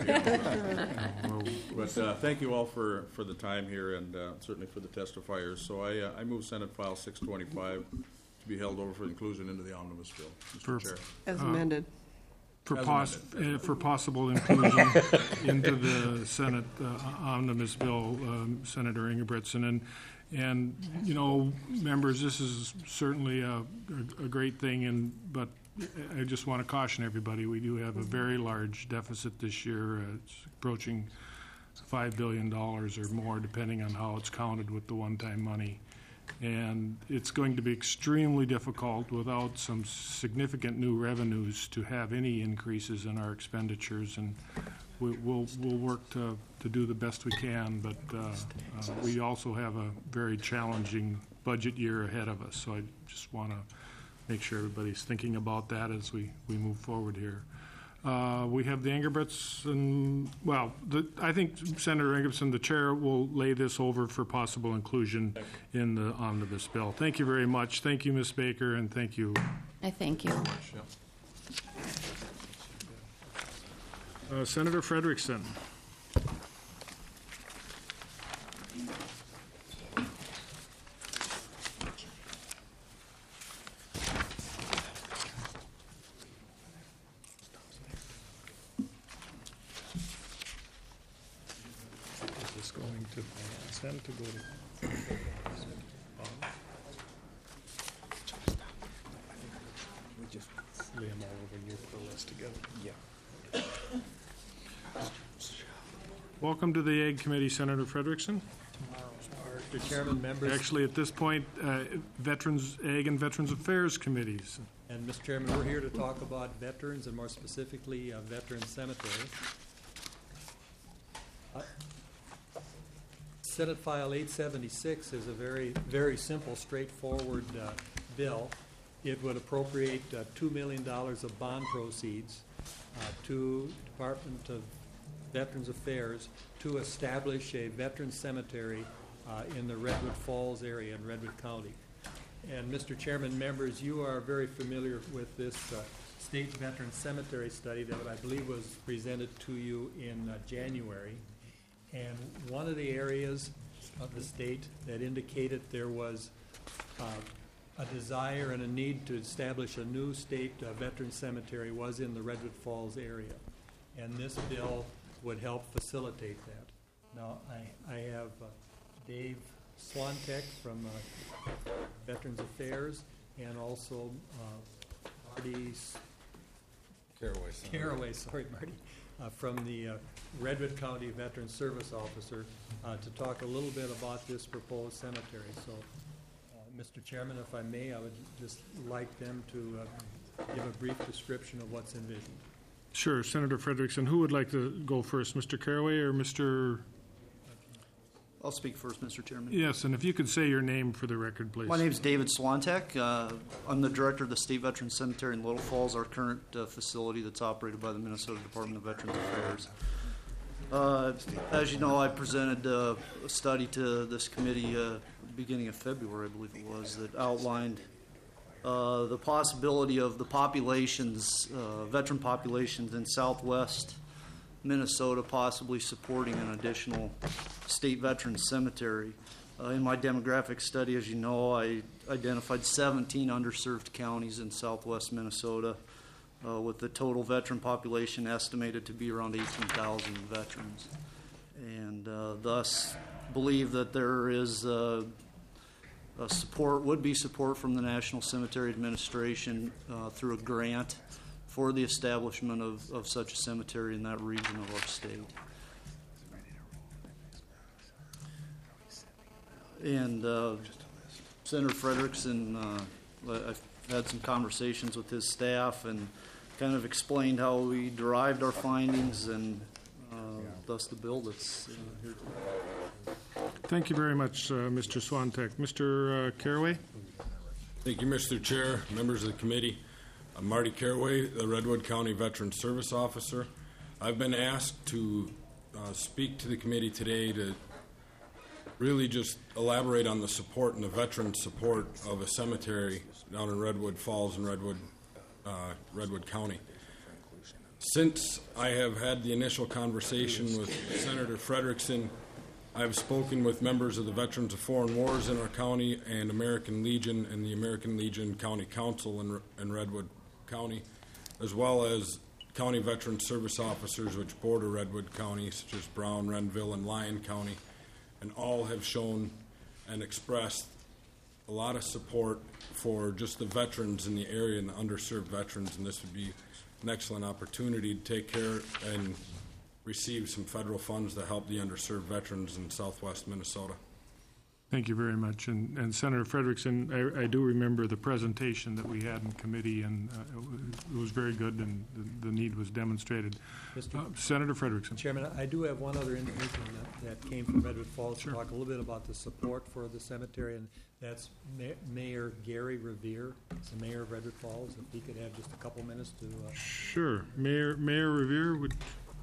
piano. But uh, thank you all for, for the time here, and uh, certainly for the testifiers. So I uh, I move Senate File six twenty-five to be held over for inclusion into the omnibus bill, Mister For- Chair. As Uh, amended. For, As pos- amended. uh, for possible inclusion into the Senate uh, omnibus bill, um, Senator Ingebrigtsen. And, and, you know, members, this is certainly a, a, a great thing, and but I just want to caution everybody, we do have a very large deficit this year. Uh, it's approaching five billion dollars or more, depending on how it's counted with the one-time money. And it's going to be extremely difficult without some significant new revenues to have any increases in our expenditures. And we, we'll we'll work to, to do the best we can, but uh, uh, we also have a very challenging budget year ahead of us. So I just want to make sure everybody's thinking about that as we, we move forward here. Uh, we have the Ingebrigtsen, well, the, I think Senator Ingebrigtsen, the chair, will lay this over for possible inclusion in the omnibus bill. Thank you very much. Thank you, Miz Baker, and thank you. I thank you. Uh, Senator Frederickson. Is this going to consent to go to? We just lay them all over here for the list together. Yeah. Welcome to the Ag Committee, Senator Frederickson. Mister Chairman, members. Actually, at this point, uh, Veterans, Ag and Veterans Affairs Committees. And, Mister Chairman, we're here to talk about veterans, and more specifically, uh, Veteran Cemetery. Uh, Senate File eight seventy-six is a very, very simple, straightforward uh, bill. It would appropriate uh, two million dollars of bond proceeds uh, to Department of Veterans Affairs to establish a veteran cemetery uh, in the Redwood Falls area in Redwood County. And Mister Chairman, members, you are very familiar with this uh, state veteran cemetery study that I believe was presented to you in uh, January. And one of the areas of the state that indicated there was uh, a desire and a need to establish a new state uh, veteran cemetery was in the Redwood Falls area. And this bill would help facilitate that. Now, I, I have uh, Dave Swantek from uh, Veterans Affairs, and also uh, Marty Caraway. Caraway, sorry, Marty, uh, from the uh, Redwood County Veteran Service Officer uh, to talk a little bit about this proposed cemetery. So, uh, Mister Chairman, if I may, I would just like them to uh, give a brief description of what's envisioned. Sure, Senator Frederickson. Who would like to go first, Mister Caraway or Mister I'll speak first, Mister Chairman. Yes, and if you could say your name for the record, please. My name is David Swantek. Uh, I'm the director of the State Veteran Cemetery in Little Falls, our current uh, facility that's operated by the Minnesota Department of Veterans Affairs. Uh, as you know, I presented uh, a study to this committee uh, beginning of February, I believe it was, that outlined uh, the possibility of the populations, uh, veteran populations in southwest Minnesota possibly supporting an additional state veteran cemetery. Uh, in my demographic study, as you know, I identified seventeen underserved counties in southwest Minnesota uh, with the total veteran population estimated to be around eighteen thousand veterans. And uh, thus believe that there is uh, a support, would be support from the National Cemetery Administration uh, through a grant for the establishment of, of such a cemetery in that region of our state. And uh, Senator Frederickson, uh, I've had some conversations with his staff and kind of explained how we derived our findings and uh, thus the bill that's uh, here today. Thank you very much, uh, Mister Swantek. Mister Uh, Caraway? Thank you, Mister Chair, members of the committee. I'm Marty Caraway, the Redwood County Veteran Service Officer. I've been asked to uh, speak to the committee today to really just elaborate on the support and the veteran support of a cemetery down in Redwood Falls and Redwood, uh, Redwood County. Since I have had the initial conversation with Senator Frederickson, I've spoken with members of the Veterans of Foreign Wars in our county and American Legion and the American Legion County Council in, in Redwood County, as well as county veteran service officers which border Redwood County, such as Brown, Renville, and Lyon County, and all have shown and expressed a lot of support for just the veterans in the area and the underserved veterans, and this would be an excellent opportunity to take care and receive some federal funds to help the underserved veterans in southwest Minnesota. Thank you very much. And, and Senator Frederickson, I, I do remember the presentation that we had in committee, and uh, it, was, it was very good, and the, the need was demonstrated. Uh, Senator Frederickson. Chairman, I do have one other individual that, that came from Redwood Falls Sure. to talk a little bit about the support for the cemetery, and that's Ma- Mayor Gary Revere. He's the mayor of Redwood Falls. If he could have just a couple minutes to... Uh, Sure. Mayor, Mayor Revere would...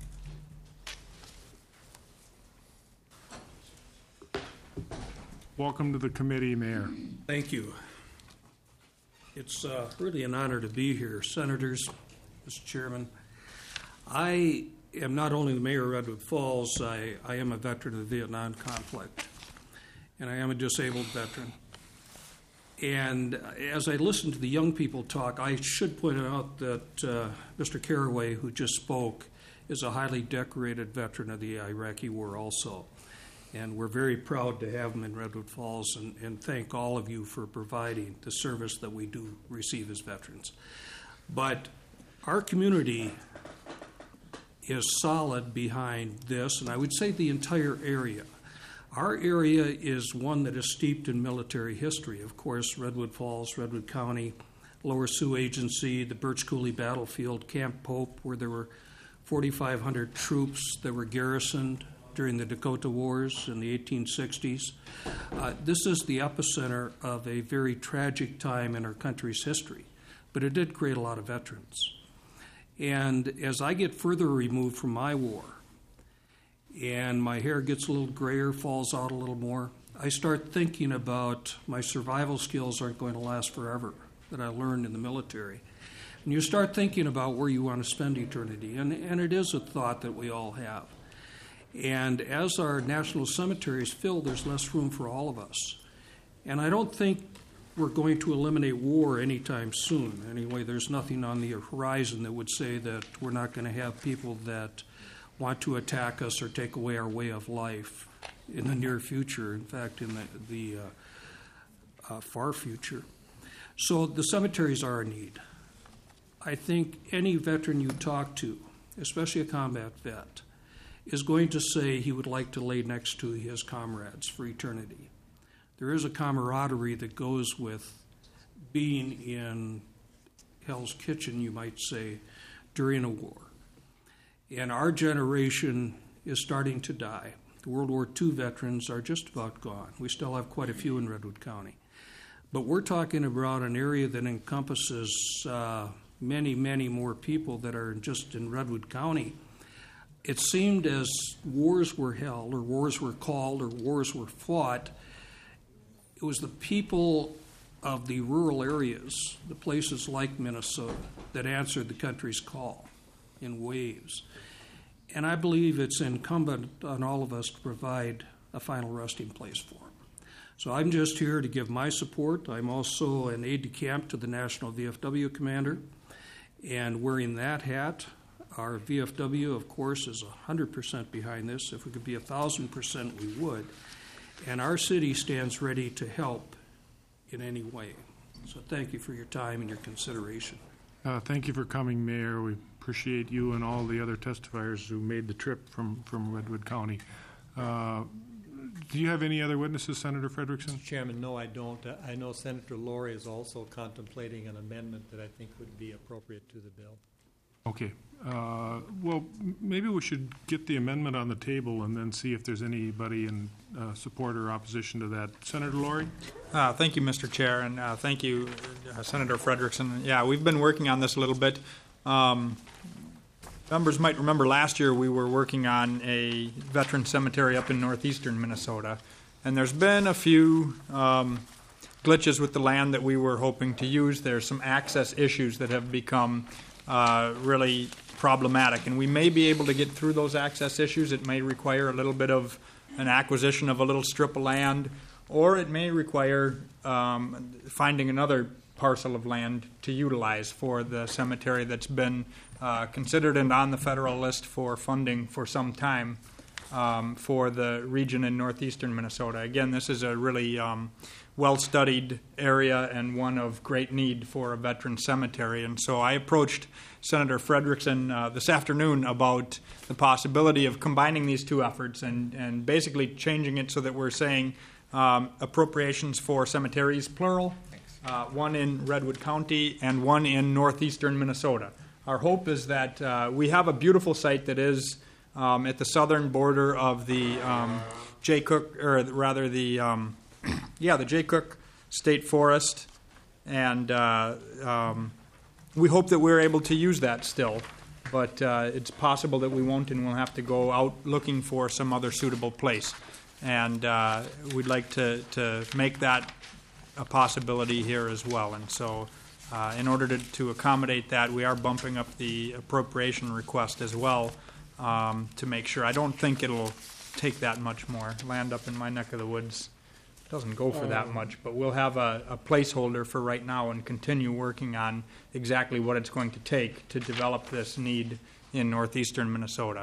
Welcome to the committee, Mayor. Thank you. It's uh, really an honor to be here. Senators, Mister Chairman, I am not only the mayor of Redwood Falls, I, I am a veteran of the Vietnam conflict, and I am a disabled veteran. And as I listen to the young people talk, I should point out that uh, Mister Caraway, who just spoke, is a highly decorated veteran of the Iraqi War also. And we're very proud to have him in Redwood Falls, and, and thank all of you for providing the service that we do receive as veterans. But our community is solid behind this, and I would say the entire area. Our area is one that is steeped in military history. Of course, Redwood Falls, Redwood County, Lower Sioux Agency, the Birch Coulee Battlefield, Camp Pope, where there were forty-five hundred troops that were garrisoned during the Dakota Wars in the eighteen sixties. Uh, this is the epicenter of a very tragic time in our country's history, but it did create a lot of veterans. And as I get further removed from my war, and my hair gets a little grayer, falls out a little more, I start thinking about my survival skills aren't going to last forever that I learned in the military. And you start thinking about where you want to spend eternity, and, and it is a thought that we all have. And as our national cemeteries fill, there's less room for all of us. And I don't think we're going to eliminate war anytime soon. Anyway, there's nothing on the horizon that would say that we're not going to have people that want to attack us or take away our way of life in the near future, in fact, in the, the uh, uh, far future. So the cemeteries are a need. I think any veteran you talk to, especially a combat vet, is going to say he would like to lay next to his comrades for eternity. There is a camaraderie that goes with being in Hell's Kitchen, you might say, during a war. And our generation is starting to die. The World War Two veterans are just about gone. We still have quite a few in Redwood County. But we're talking about an area that encompasses uh, many, many more people that are just in Redwood County. It seemed as wars were held, or wars were called, or wars were fought, it was the people of the rural areas, the places like Minnesota, that answered the country's call in waves. And I believe it's incumbent on all of us to provide a final resting place for them. So I'm just here to give my support. I'm also an aide-de-camp to the National V F W Commander. And wearing that hat, our V F W, of course, is one hundred percent behind this. If we could be one thousand percent, we would. And our city stands ready to help in any way. So thank you for your time and your consideration. Uh, thank you for coming, Mayor. We appreciate you and all the other testifiers who made the trip from, from Redwood County. Uh, do you have any other witnesses, Senator Frederickson? Mister Chairman, no, I don't. Uh, I know Senator Laurie is also contemplating an amendment that I think would be appropriate to the bill. Okay. Uh, well, m- maybe we should get the amendment on the table and then see if there's anybody in uh, support or opposition to that. Senator Laurie? Uh, thank you, Mister Chair, and uh, thank you, uh, Senator Frederickson. Yeah, we've been working on this a little bit. Um, members might remember last year we were working on a veteran cemetery up in northeastern Minnesota, and there's been a few um, glitches with the land that we were hoping to use. There's some access issues that have become uh, really problematic, and we may be able to get through those access issues. It may require a little bit of an acquisition of a little strip of land, or it may require um, finding another parcel of land to utilize for the cemetery that's been uh, considered and on the federal list for funding for some time um, for the region in northeastern Minnesota. Again, this is a really um, well-studied area and one of great need for a veteran cemetery. And so I approached Senator Frederickson uh, this afternoon about the possibility of combining these two efforts and, and basically changing it so that we're saying um, appropriations for cemeteries, plural, uh, one in Redwood County and one in northeastern Minnesota. Our hope is that uh, we have a beautiful site that is um, at the southern border of the um, Jay Cook, or rather the um, yeah, the Jay Cook State Forest, and uh, um, we hope that we're able to use that still, but uh, it's possible that we won't, and we'll have to go out looking for some other suitable place. And uh, we'd like to, to make that a possibility here as well. And so uh, in order to, to accommodate that, we are bumping up the appropriation request as well um, to make sure. I don't think it'll take that much more. Land up in my neck of the woods doesn't go for that much, but we'll have a, a placeholder for right now and continue working on exactly what it's going to take to develop this need in northeastern Minnesota.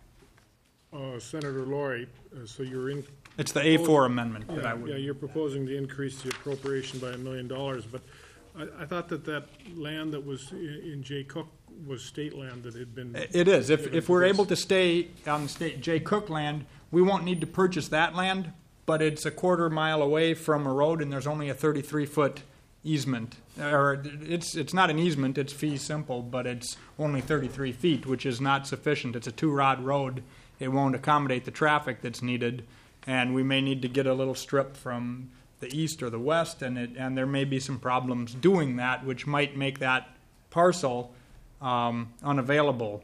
Uh, Senator Laurie, uh, so you're in... It's the A four amendment yeah, that I would... Yeah, you're proposing to increase the appropriation by a million dollars, but I, I thought that that land that was in, in Jay Cook was state land that had been... It is. If, if we're able to stay on the state Jay Cook land, we won't need to purchase that land, but it's a quarter mile away from a road, and there's only a thirty-three foot easement, or it's it's not an easement, it's fee simple, but it's only thirty-three feet, which is not sufficient. It's a two-rod road. It won't accommodate the traffic that's needed, and we may need to get a little strip from the east or the west, and it, and there may be some problems doing that, which might make that parcel um, unavailable.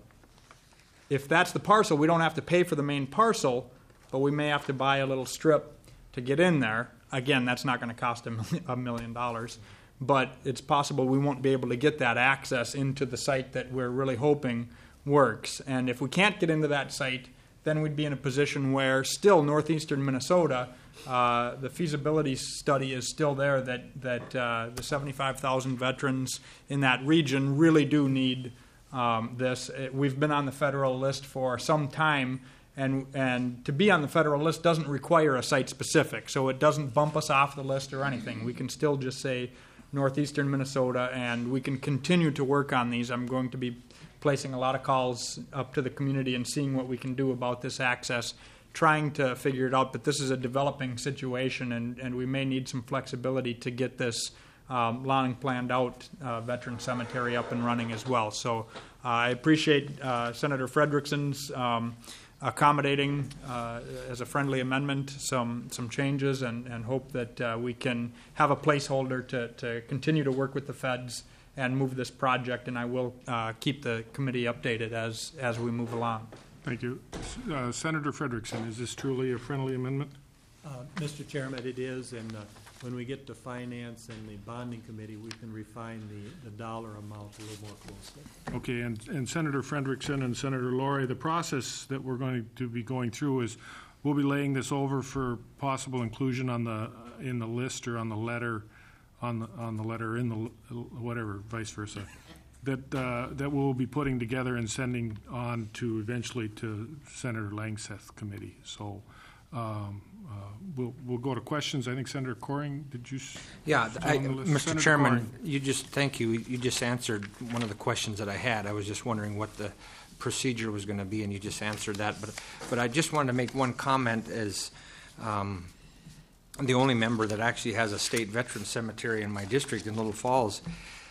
If that's the parcel, we don't have to pay for the main parcel, but we may have to buy a little strip to get in there. Again, that's not going to cost a million, a million dollars, but it's possible we won't be able to get that access into the site that we're really hoping works. And if we can't get into that site, then we'd be in a position where still northeastern Minnesota, uh, the feasibility study is still there that, that uh, the seventy-five thousand veterans in that region really do need um, this. It, we've been on the federal list for some time. And and to be on the federal list doesn't require a site-specific, so it doesn't bump us off the list or anything. We can still just say northeastern Minnesota, and we can continue to work on these. I'm going to be placing a lot of calls up to the community and seeing what we can do about this access, trying to figure it out. But this is a developing situation, and, and we may need some flexibility to get this um, long planned out uh, veteran cemetery up and running as well. So uh, I appreciate uh, Senator Frederickson's um, accommodating uh, as a friendly amendment some some changes, and, and hope that uh, we can have a placeholder to, to continue to work with the feds and move this project, and I will uh, keep the committee updated as as we move along. Thank you. Uh, Senator Frederickson, is this truly a friendly amendment? Uh, Mister Chairman, it is, and uh, when we get to finance and the bonding committee, we can refine the, the dollar amount a little more closely. Okay, and, and Senator Frederickson and Senator Laurie, the process that we're going to be going through is we'll be laying this over for possible inclusion on the in the list or on the letter, on the on the letter in the whatever, vice versa, that uh, that we'll be putting together and sending on to eventually to Senator Langseth committee. So. Um, Uh, we'll we'll go to questions. I think Senator Coring, did you? S- yeah, I, Mister Senator Chairman, Coring. you just thank you. You just answered one of the questions that I had. I was just wondering what the procedure was going to be, and you just answered that. But but I just wanted to make one comment as um, the only member that actually has a state veteran cemetery in my district in Little Falls.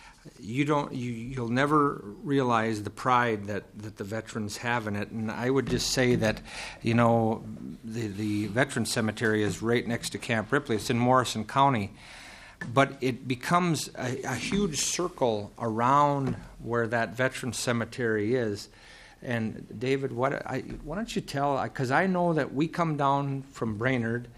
You don't. You you'll never realize the pride that, that the veterans have in it. And I would just say that, you know, the the veteran cemetery is right next to Camp Ripley. It's in Morrison County, but it becomes a, a huge circle around where that veteran cemetery is. And David, what I why don't you tell? Because I know that we come down from Brainerd.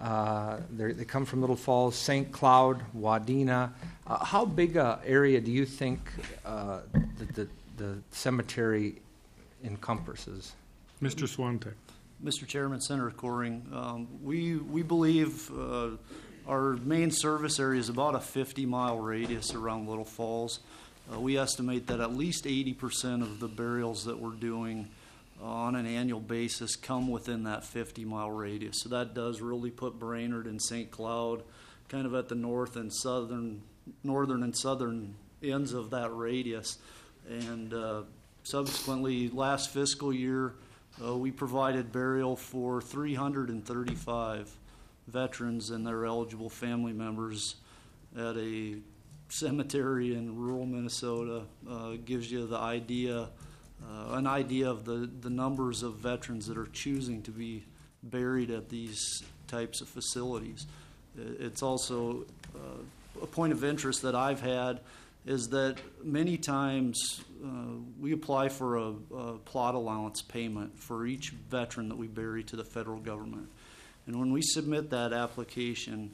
Uh, they come from Little Falls, Saint Cloud, Wadena. Uh, how big a area do you think uh, that the, the cemetery encompasses? Mister Swantek. Mister Chairman, Senator Coring, um, we we believe uh, our main service area is about a fifty mile radius around Little Falls. Uh, we estimate that at least eighty percent of the burials that we're doing on an annual basis come within that fifty mile radius. So that does really put Brainerd and Saint Cloud kind of at the north and southern, northern and southern ends of that radius. And uh, subsequently, last fiscal year, uh, we provided burial for three hundred thirty-five veterans and their eligible family members at a cemetery in rural Minnesota. Uh, gives you the idea Uh, an idea of the, the numbers of veterans that are choosing to be buried at these types of facilities. It's also uh, a point of interest that I've had is that many times uh, we apply for a, a plot allowance payment for each veteran that we bury to the federal government. And when we submit that application,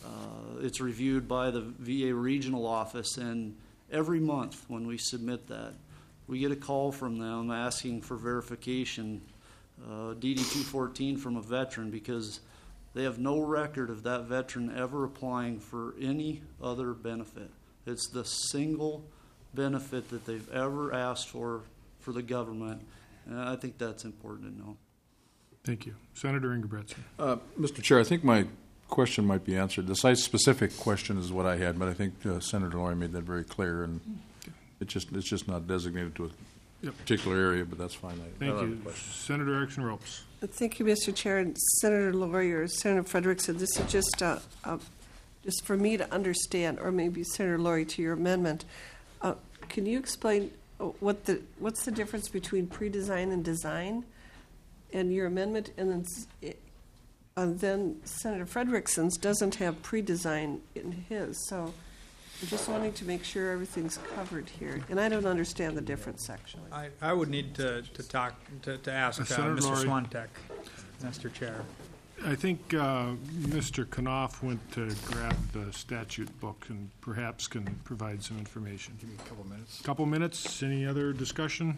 uh, it's reviewed by the V A regional office, and every month when we submit that, we get a call from them asking for verification, uh, D D two fourteen from a veteran, because they have no record of that veteran ever applying for any other benefit. It's the single benefit that they've ever asked for for the government, and I think that's important to know. Thank you. Senator Ingebretson. Uh, Mister Chair, I think my question might be answered. The site-specific question is what I had, but I think uh, Senator Laurie made that very clear, and It's just it's just not designated to a yep. particular area, but that's fine. I, Thank you. Senator Erickson Ropes. Thank you, Mister Chair. And Senator Laurie or Senator Frederickson, this is just a, a just for me to understand, or maybe Senator Laurie to your amendment, uh, can you explain what the what's the difference between pre-design and design, and your amendment, and then it, uh, then Senator Frederickson's doesn't have pre-design in his, so I'm just wanting to make sure everything's covered here, and I don't understand the difference actually. I, I would need to, to talk to, to ask uh, Senator Mister Laurie. Swantek, Mister Chair. I think uh, Mister Knopf went to grab the statute book and perhaps can provide some information. Give me a couple minutes. Couple minutes. Any other discussion?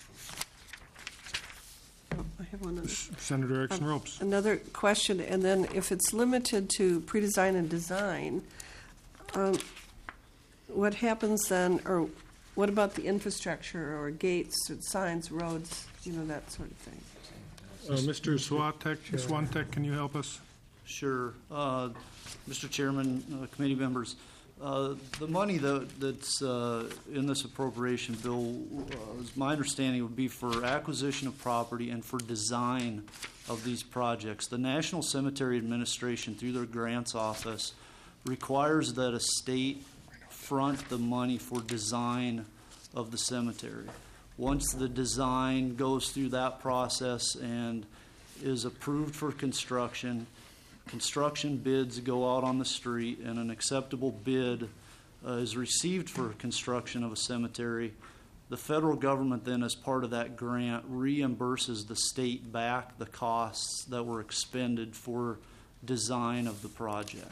Oh, I have one other. Senator Erickson Ropes. Um, another question, and then if it's limited to pre-design and design, um, what happens then, or what about the infrastructure or gates, or signs, roads, you know, that sort of thing? Uh, Mister Swantek, Swantek, can you help us? Sure. Uh, Mister Chairman, uh, committee members, uh, the money that, that's uh, in this appropriation bill, uh, is my understanding, would be for acquisition of property and for design of these projects. The National Cemetery Administration, through their grants office, requires that a state front the money for design of the cemetery. Once the design goes through that process and is approved for construction, construction bids go out on the street, and an acceptable bid uh, is received for construction of a cemetery. The federal government then, as part of that grant, reimburses the state back the costs that were expended for design of the project.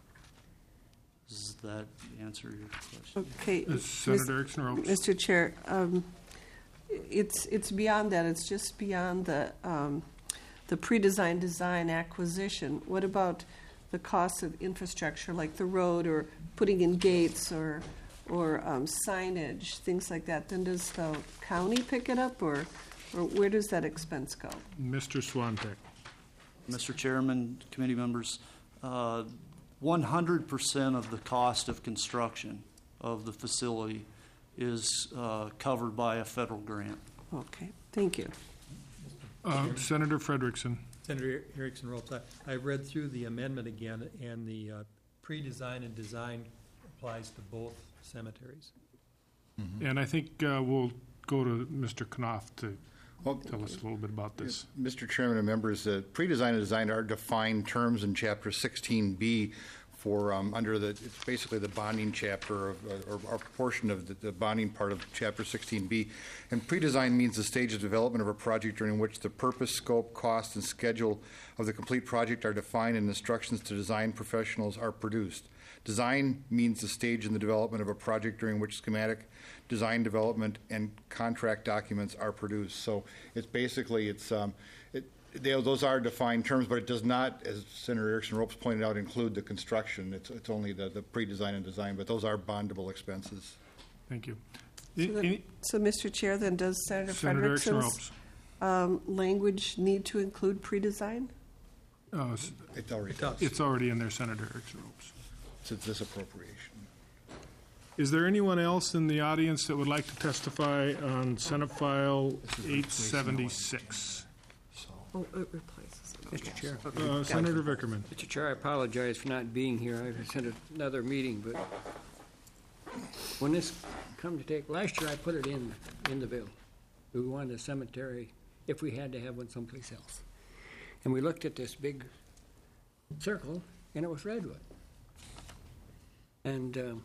Does that answer your question? Okay. Uh, Senator Erickson Ropes. Mister Chair, um, it's it's beyond that. It's just beyond the um, the pre-design design acquisition. What about the cost of infrastructure, like the road or putting in gates or or um, signage, things like that? Then does the county pick it up, or or where does that expense go? Mister Swantek. Mister Chairman, committee members, uh, one hundred percent of the cost of construction of the facility is uh, covered by a federal grant. Okay, thank you. Uh, Senator Frederickson. Senator Erickson Ropes, I, I read through the amendment again, and the uh, pre-design and design applies to both cemeteries. Mm-hmm. And I think uh, we'll go to Mister Knopf to Well, tell us a little bit about this. Mister Chairman and members, uh, pre-design and design are defined terms in Chapter sixteen B for um, under the, it's basically the bonding chapter of, uh, or, or portion of the, the bonding part of Chapter sixteen B. And pre-design means the stage of development of a project during which the purpose, scope, cost, and schedule of the complete project are defined and instructions to design professionals are produced. Design means the stage in the development of a project during which schematic, design development, and contract documents are produced. So it's basically, it's um, it, they, those are defined terms, but it does not, as Senator Erickson Ropes pointed out, include the construction. It's, it's only the, the pre-design and design, but those are bondable expenses. Thank you. So, then, so Mister Chair, then does Senator, Senator Erickson Frederickson's um, language need to include pre-design? Uh, It already does. It's already in there, Senator Erickson Ropes. It's this appropriation. Is there anyone else in the audience that would like to testify on Senate File eight seventy-six? Oh, it replaces it. Mister Chair. Uh, Senator Vickerman. Mister Chair, I apologize for not being here. I was at another meeting, but when this come to take, last year I put it in, in the bill. We wanted a cemetery if we had to have one someplace else. And we looked at this big circle, and it was redwood. And um,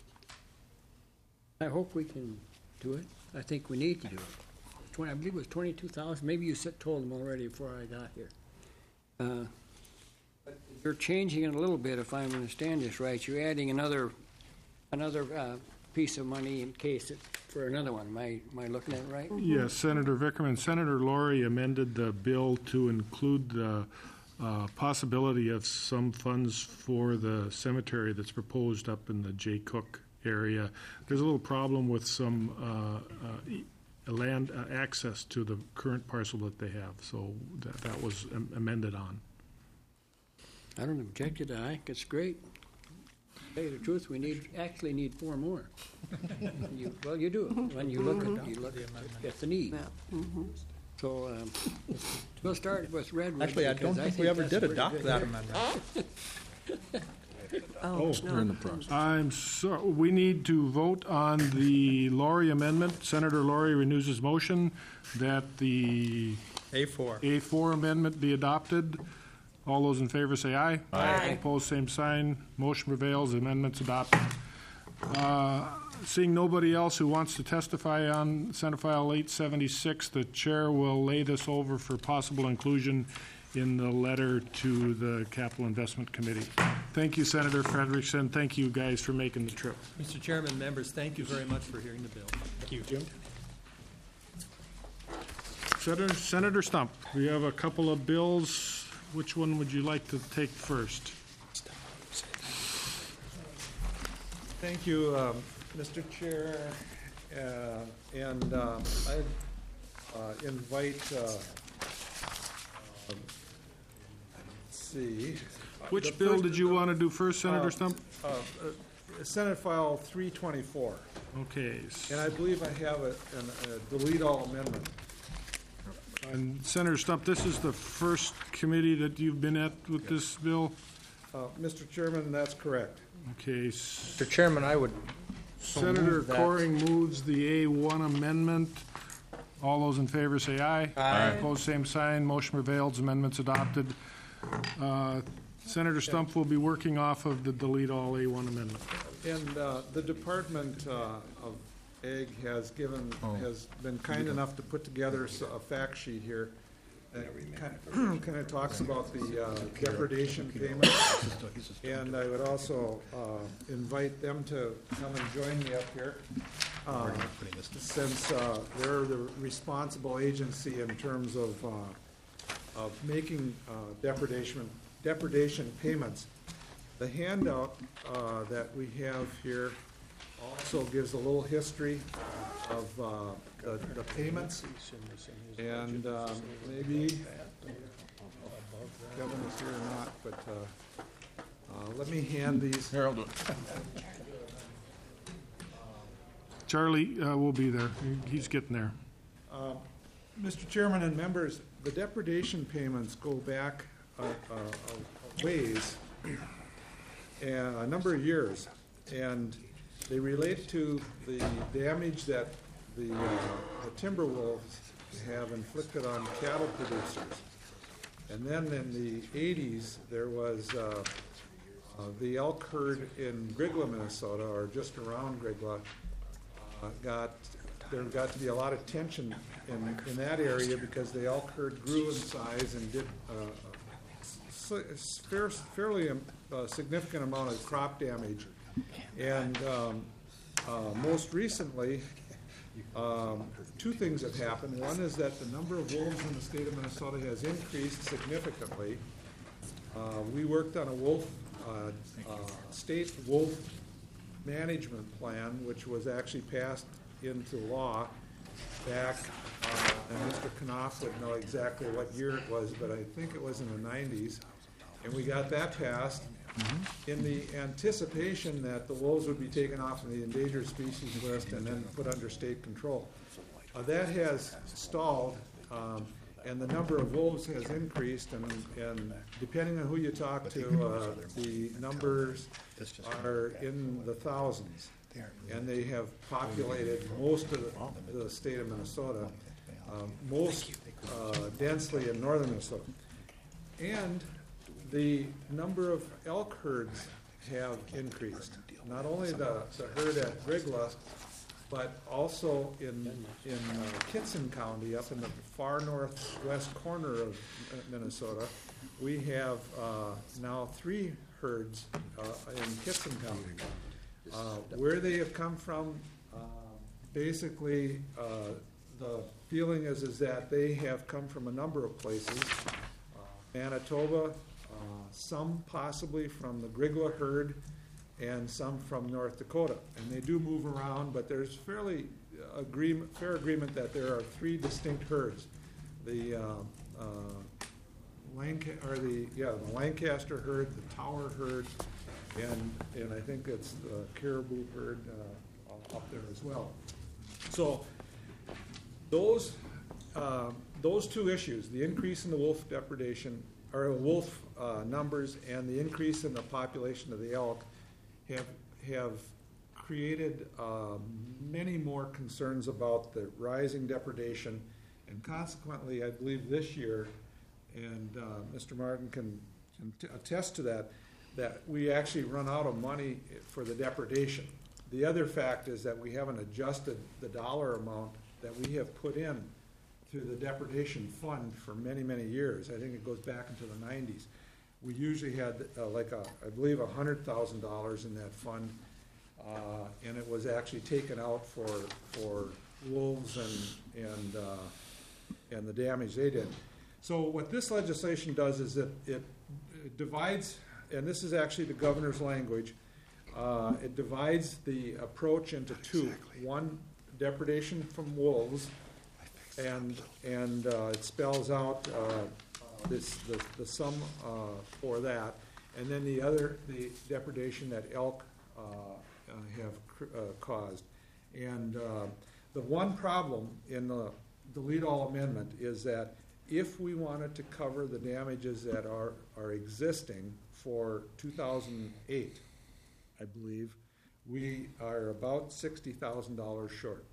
I hope we can do it. I think we need to do it. twenty, I believe it was twenty-two thousand. Maybe you said, told them already before I got here. Uh, but you're changing it a little bit, if I understand this right. You're adding another another uh, piece of money in case it, for another one. Am I, am I looking at it right? Yes, Senator Vickerman. Senator Laurie amended the bill to include the uh, possibility of some funds for the cemetery that's proposed up in the Jay Cook area. There's a little problem with some uh, uh, land uh, access to the current parcel that they have, so that, that was am- amended on. I don't object to that. I think it's great. To tell you the truth, we need actually need four more. you, well, you do when you look at you look at the need. Mm-hmm. So um, we'll start with Redwood. Actually, I don't because think, think we ever that's did pretty adopt good. that amendment. Oh, Oh, no. I'm sorry, we need to vote on the Laurie amendment. Senator Laurie renews his motion that the A four. A four amendment be adopted. All those in favor say aye. Aye. Opposed, same sign. Motion prevails, the amendment's adopted. Uh, Seeing nobody else who wants to testify on Senate File eight seventy-six, the chair will lay this over for possible inclusion in the letter to the Capital Investment Committee. Thank you, Senator Frederickson. Thank you, guys, for making the trip. Mister Chairman, members, thank you very much for hearing the bill. Thank you, Jim. Senator, Senator Stump, we have a couple of bills. Which one would you like to take first? Thank you, um, Mister Chair, uh, and uh, I uh, invite, uh, um, let's see. Which The bill first- did you want to do first, Senator uh, Stump? uh, uh, Senate File three twenty-four. Okay. And I believe I have a, an- a delete all amendment. And Senator Stump, this is the first committee that you've been at with this bill? Uh, Mister Chairman, that's correct. Okay. Mister Chairman, I would so Senator move that. Coring moves the A one amendment. All those in favor say aye. Aye. Opposed, same sign. Motion prevails. Amendment's adopted. Uh, Senator Stump will be working off of the delete all A one amendment. And uh, the Department uh, of Ag has given, has been kind enough to put together s- a fact sheet here that kind of talks about the uh, depredation payments. And I would also uh, invite them to come and join me up here, uh, since uh, they're the responsible agency in terms of, uh, of making uh, depredation, depredation payments. The handout uh, that we have here also gives a little history of uh, the the payments. And um, maybe Kevin is here or not, but uh, uh, let me hand these. Harold, do it. Charlie uh, will be there. He's getting there. Uh, Mister Chairman and members, the depredation payments go back a, a, a ways, and a number of years, and they relate to the damage that the, uh, the timber wolves have inflicted on cattle producers. And then in the eighties, there was uh, uh, the elk herd in Grigla, Minnesota, or just around Grigla, uh, got there got to be a lot of tension in, in that area because the elk herd grew in size and did uh, s- fair, fairly um, uh, significant amount of crop damage. And um, uh, most recently, um, two things have happened. One is that the number of wolves in the state of Minnesota has increased significantly. Uh, we worked on a wolf, uh, uh, state wolf management plan, which was actually passed into law back, uh, and Mister Knopf would know exactly what year it was, but I think it was in the nineties. And we got that passed in the anticipation that the wolves would be taken off of the endangered species list and then put under state control. Uh, that has stalled, um, and the number of wolves has increased, and, and depending on who you talk to, uh, the numbers are in the thousands. And they have populated most of the, the state of Minnesota, um, most uh, densely in northern Minnesota. And the number of elk herds have increased. Not only the, the herd at Grigla, but also in, in uh, Kitson County, up in the far northwest corner of Minnesota, we have uh, now three herds uh, in Kitson County. Uh, where they have come from, uh, basically, uh, the feeling is, is that they have come from a number of places. Uh, Manitoba, uh, some possibly from the Grigla herd, and some from North Dakota. And they do move around, but there's fairly agreement, fair agreement that there are three distinct herds. The uh, uh, Lanca- or the yeah the Lancaster herd, the Tower herd, and and I think it's the Caribou herd uh, up there as well. So those uh, those two issues, the increase in the wolf depredation or wolf uh, numbers and the increase in the population of the elk have have created uh, many more concerns about the rising depredation, and consequently, I believe this year, and uh, Mister Martin can, can t- attest to that, that we actually run out of money for the depredation. The other fact is that we haven't adjusted the dollar amount that we have put in to the depredation fund for many, many years. I think it goes back into the nineties. We usually had uh, like a, I believe, one hundred thousand dollars in that fund, uh, and it was actually taken out for for wolves and and uh, and the damage they did. So what this legislation does is it, it divides, and this is actually the governor's language. Uh, it divides the approach into two: one, depredation from wolves, and and uh, it spells out uh, this the, the sum uh, for that, and then the other, the depredation that elk uh, uh, have cr- uh, caused. And uh, the one problem in the delete all amendment is that if we wanted to cover the damages that are are existing for two thousand eight, I believe, we are about sixty thousand dollars short.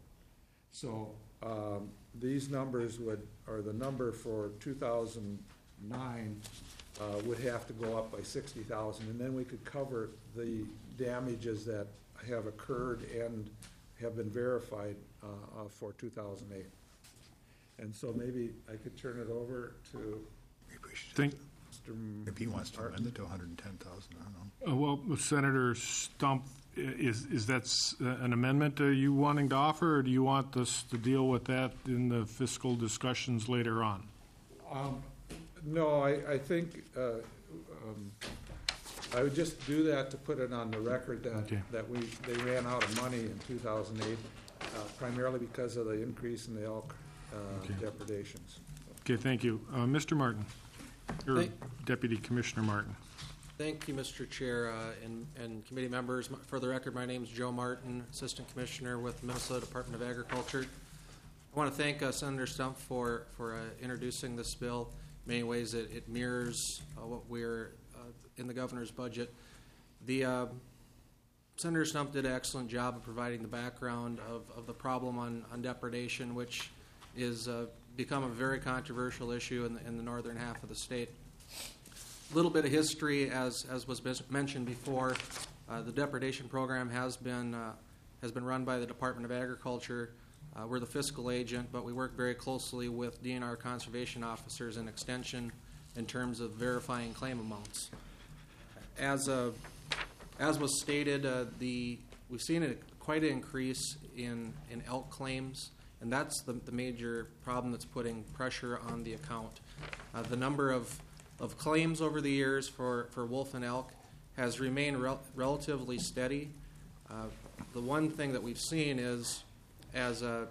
So um, these numbers would, or the number for two thousand nine uh, would have to go up by sixty thousand, and then we could cover the damages that have occurred and have been verified uh, uh, for two thousand eight. And so maybe I could turn it over to Think, Mister If he wants to amend it to one hundred ten thousand, I don't know. uh, well, Senator Stump, i- is is that s- uh, an amendment are you wanting to offer, or do you want us to deal with that in the fiscal discussions later on? Um, No, I, I think uh, um, I would just do that to put it on the record that, Okay. that we, they ran out of money in two thousand eight, uh, primarily because of the increase in the elk uh, Okay. depredations. Okay, thank you. Uh, Mister Martin, or Thank- Deputy Commissioner Martin. Thank you, Mister Chair, uh, and, and committee members. For the record, my name is Joe Martin, Assistant Commissioner with the Minnesota Department of Agriculture. I want to thank uh, Senator Stump for, for uh, introducing this bill. In many ways, it, it mirrors uh, what we're uh, in the governor's budget. The uh, Senator Stump did an excellent job of providing the background of, of the problem on, on depredation, which is uh, become a very controversial issue in the, in the northern half of the state. A little bit of history, as as was mentioned before, uh, the depredation program has been uh, has been run by the Department of Agriculture. Uh, we're the fiscal agent, but we work very closely with D N R conservation officers and Extension in terms of verifying claim amounts. As a as was stated, uh, the we've seen a quite an increase in in elk claims, and that's the, the major problem that's putting pressure on the account. Uh, the number of of claims over the years for, for wolf and elk has remained rel- relatively steady. Uh, the one thing that we've seen is, as a,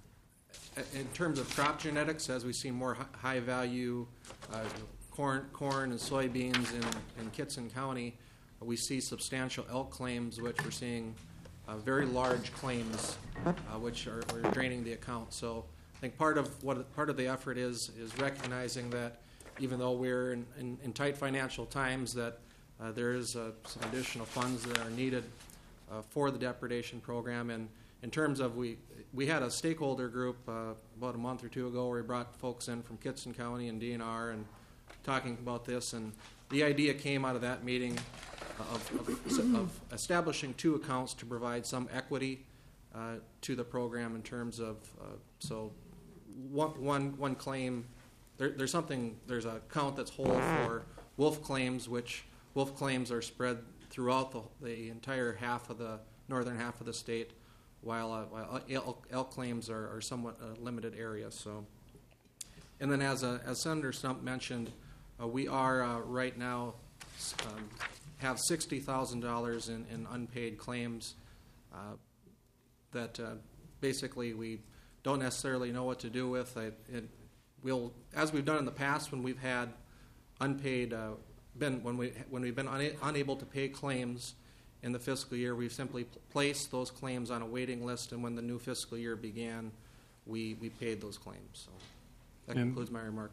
in terms of crop genetics, as we see more high value uh, corn, corn and soybeans in, in Kitson County, we see substantial elk claims, which we're seeing uh, very large claims, uh, which are, are draining the account. So I think part of what part of the effort is is recognizing that even though we're in, in, in tight financial times, that uh, there is uh, some additional funds that are needed uh, for the depredation program. And in terms of, we we had a stakeholder group uh, about a month or two ago where we brought folks in from Kitson County and D N R and talking about this. And the idea came out of that meeting of, of, of establishing two accounts to provide some equity uh, to the program in terms of, uh, so one, one, one claim, There, there's something, there's a count that's whole for wolf claims, which wolf claims are spread throughout the, the entire half of the northern half of the state, while, uh, while elk, elk claims are, are somewhat a limited area. So, and then as a, as Senator Stump mentioned, uh, we are uh, right now um, have sixty thousand dollars in, in unpaid claims uh, that uh, basically we don't necessarily know what to do with. I, it, We'll, as we've done in the past, when we've had unpaid, uh, been when we when we've been una- unable to pay claims in the fiscal year, we've simply placed those claims on a waiting list, and when the new fiscal year began, we, we paid those claims. So that And- concludes my remarks.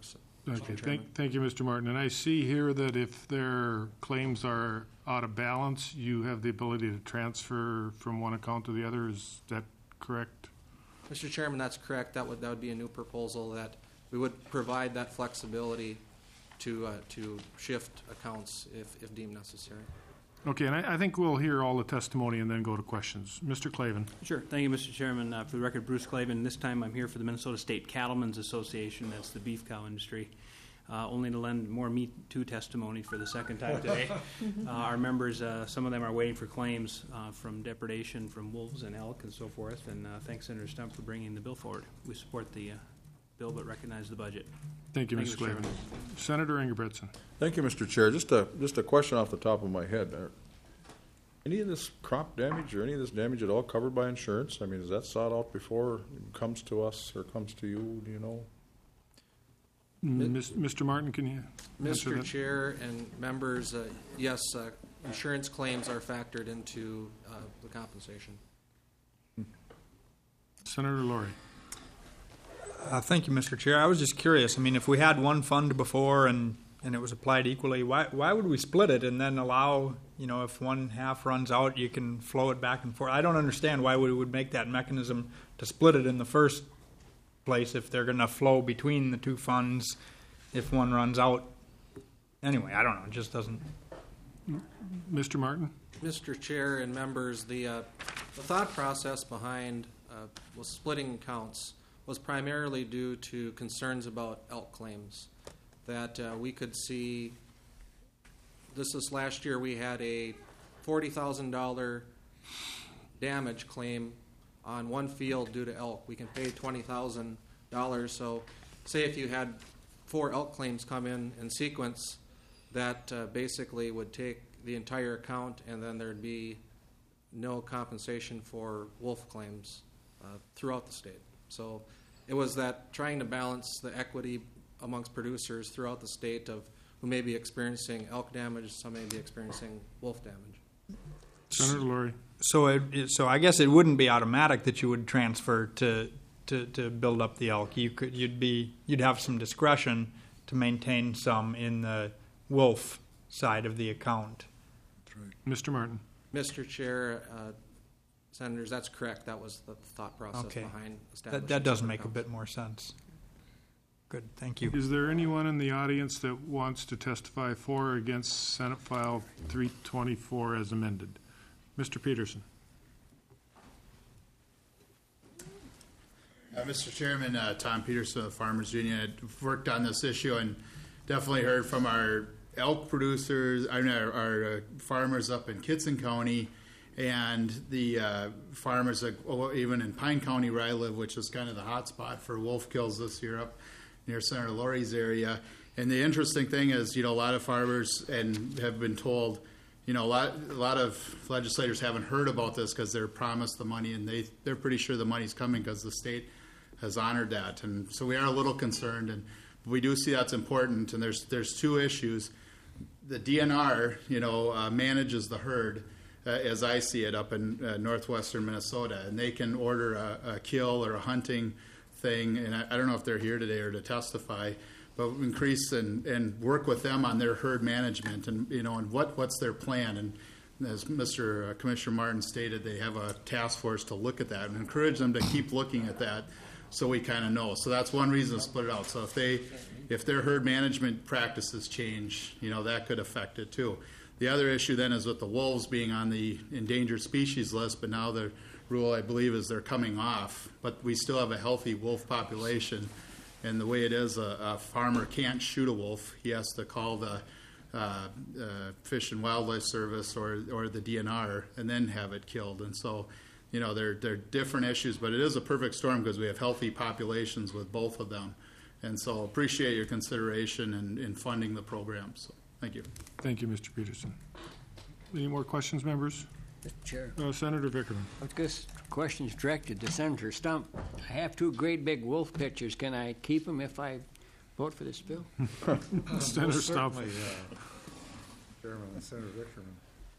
Okay, thank, thank you, Mister Martin. And I see here that if their claims are out of balance, you have the ability to transfer from one account to the other. Is that correct? Mister Chairman, that's correct. That would that would be a new proposal that we would provide that flexibility to uh, to shift accounts if, if deemed necessary. Okay, and I, I think we'll hear all the testimony and then go to questions. Mister Clavin. Sure. Thank you, Mister Chairman. Uh, for the record, Bruce Clavin. This time I'm here for the Minnesota State Cattlemen's Association. That's the beef cow industry. Uh, only to lend more Me Too testimony for the second time today. uh, our members, uh, some of them are waiting for claims uh, from depredation from wolves and elk and so forth. And uh, thanks, Senator Stump, for bringing the bill forward. We support the uh, bill, but recognize the budget. Thank you, Mister Clavin. Senator Ingebretson. Thank you, Mister Chair. Just a just a question off the top of my head. Are any of this crop damage or any of this damage at all covered by insurance? I mean, is that sought out before it comes to us or comes to you? Do you know? Mister Martin, can you answer Mister that? Chair and members, uh, yes, uh, insurance claims are factored into uh, the compensation. Senator Laurie. Uh, thank you, Mister Chair. I was just curious. I mean, if we had one fund before and, and it was applied equally, why why would we split it and then allow, you know, if one half runs out, you can flow it back and forth? I don't understand why we would make that mechanism to split it in the first place if they're going to flow between the two funds if one runs out. Anyway, I don't know. It just doesn't. Mister Martin? Mister Chair and members, the, uh, the thought process behind uh, was splitting accounts was primarily due to concerns about elk claims. That uh, we could see, this is last year, we had a forty thousand dollars damage claim on one field due to elk. We can pay twenty thousand dollars. So say if you had four elk claims come in in sequence, that uh, basically would take the entire account and then there'd be no compensation for wolf claims uh, throughout the state. So it was that trying to balance the equity amongst producers throughout the state of who may be experiencing elk damage, some may be experiencing wolf damage. Senator Laurie. So, it, it, so I guess it wouldn't be automatic that you would transfer to, to, to build up the elk. You could, you'd be, you'd have some discretion to maintain some in the wolf side of the account. That's right. Mister Martin. Mister Chair, uh, Senators, that's correct. That was the thought process Okay. behind establishing. That, that does separate make a accounts. bit more sense. Good, thank you. Is there anyone in the audience that wants to testify for or against Senate File three twenty-four as amended? Mister Peterson. Uh, Mister Chairman, uh, Tom Peterson of the Farmers Union. I've worked on this issue and definitely heard from our elk producers, I mean, our, our uh, farmers up in Kitson County and the uh, farmers, that, oh, even in Pine County where I live, which is kind of the hot spot for wolf kills this year up near Senator Laurie's area. And the interesting thing is, you know, a lot of farmers and have been told, you know, a lot, a lot of legislators haven't heard about this because they're promised the money and they, they're pretty sure the money's coming because the state has honored that. And so we are a little concerned, and we do see that's important. And there's there's two issues. The D N R, you know, uh, manages the herd, uh, as I see it, up in uh, northwestern Minnesota, and they can order a, a kill or a hunting thing. And I, I don't know if they're here today or to testify, but increase and, and work with them on their herd management, and you know, and what what's their plan. And as Mister Commissioner Martin stated, they have a task force to look at that and encourage them to keep looking at that, so we kind of know. So that's one reason to split it out. So if they, if their herd management practices change, you know, that could affect it too. The other issue then is with the wolves being on the endangered species list, but now the rule, I believe, is they're coming off. But we still have a healthy wolf population. And the way it is, a, a farmer can't shoot a wolf. He has to call the uh, uh, Fish and Wildlife Service or, or the D N R and then have it killed. And so, you know, they're, they're different issues, but it is a perfect storm because we have healthy populations with both of them. And so appreciate your consideration in, in funding the program. So thank you. Thank you, Mister Peterson. Any more questions, members? Mister Chair. Uh, Senator Vickerman. This question's directed to Senator Stump. I have two great big wolf pictures. Can I keep them if I vote for this bill? Senator Stump. Certainly, uh, Chairman and Senator Vickerman.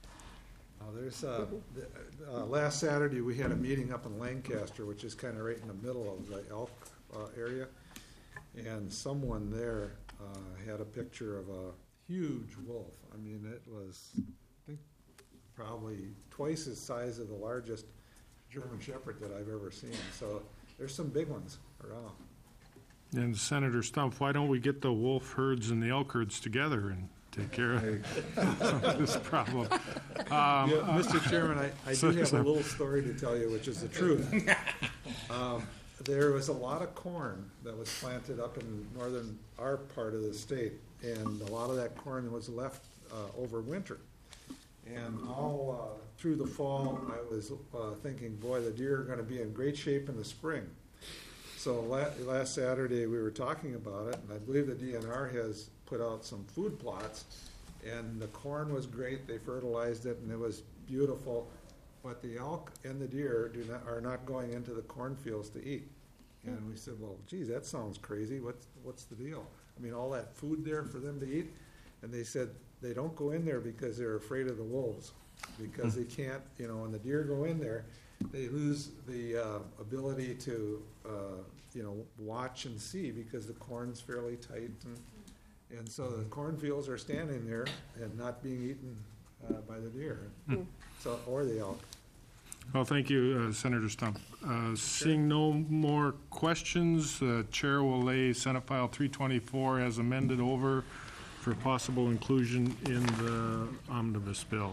Uh, there's uh, the, uh, last Saturday we had a meeting up in Lancaster, which is kind of right in the middle of the elk uh, area, and someone there uh, had a picture of a huge wolf. I mean, it was, I think, probably twice the size of the largest German Shepherd that I've ever seen. So there's some big ones around. And Senator Stumpf, why don't we get the wolf herds and the elk herds together and take care of this problem? Um, Yeah, Mister Chairman, I, I do so- have a so- little story to tell you, which is the truth. Um, there was a lot of corn that was planted up in northern, our part of the state, and a lot of that corn was left uh, over winter. And all uh, through the fall, I was uh, thinking, boy, the deer are going to be in great shape in the spring. So la- last Saturday, we were talking about it, and I believe the D N R has put out some food plots, and the corn was great. They fertilized it, and it was beautiful. But the elk and the deer do not, are not going into the cornfields to eat. And we said, well, geez, that sounds crazy. What's, what's the deal? I mean, all that food there for them to eat? And they said they don't go in there because they're afraid of the wolves, because they can't, you know, when the deer go in there, they lose the uh, ability to, uh, you know, watch and see because the corn's fairly tight. And, and so the cornfields are standing there and not being eaten uh, by the deer, Hmm. so or the elk. Well, thank you, uh, Senator Stump. Uh, Seeing no more questions, the chair will lay Senate File three twenty-four as amended over for possible inclusion in the omnibus bill.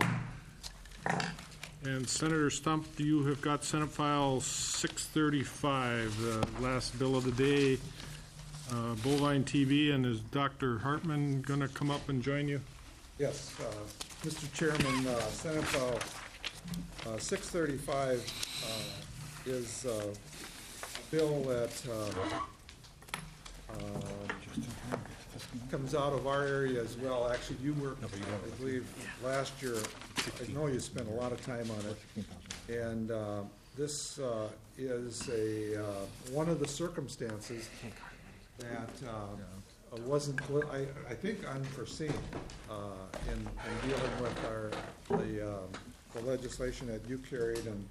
And Senator Stump, you have got Senate File six thirty-five, the last bill of the day, uh, bovine T B, and is Doctor Hartman going to come up and join you? Yes, uh, Mister Chairman, uh, Senate File uh, six thirty-five uh, is uh, a bill that uh, uh, comes out of our area as well. Actually, you worked, I believe, last year. I know you spent a lot of time on it. And uh, this uh, is a, uh, one of the circumstances that uh, wasn't, I, I think unforeseen uh, in, in dealing with our, the, uh, the legislation that you carried and,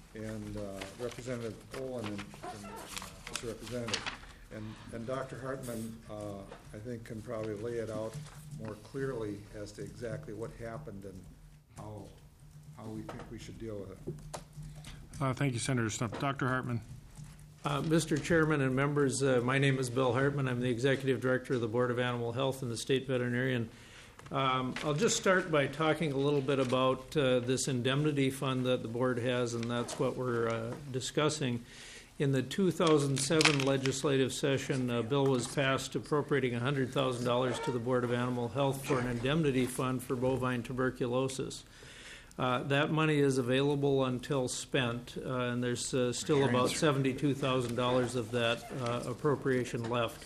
and uh, Representative Olin and, and uh, Mister Representative. And, and Doctor Hartman, uh, I think, can probably lay it out more clearly as to exactly what happened and how, how we think we should deal with it. Uh, Thank you, Senator Stump. Doctor Hartman. Uh, Mister Chairman and members, uh, my name is Bill Hartman. I'm the Executive Director of the Board of Animal Health and the State Veterinarian. Um, I'll just start by talking a little bit about uh, this indemnity fund that the board has, and that's what we're uh, discussing. In the two thousand seven legislative session, a bill was passed appropriating one hundred thousand dollars to the Board of Animal Health for an indemnity fund for bovine tuberculosis. Uh, that money is available until spent, uh, and there's uh, still about seventy-two thousand dollars of that uh, appropriation left.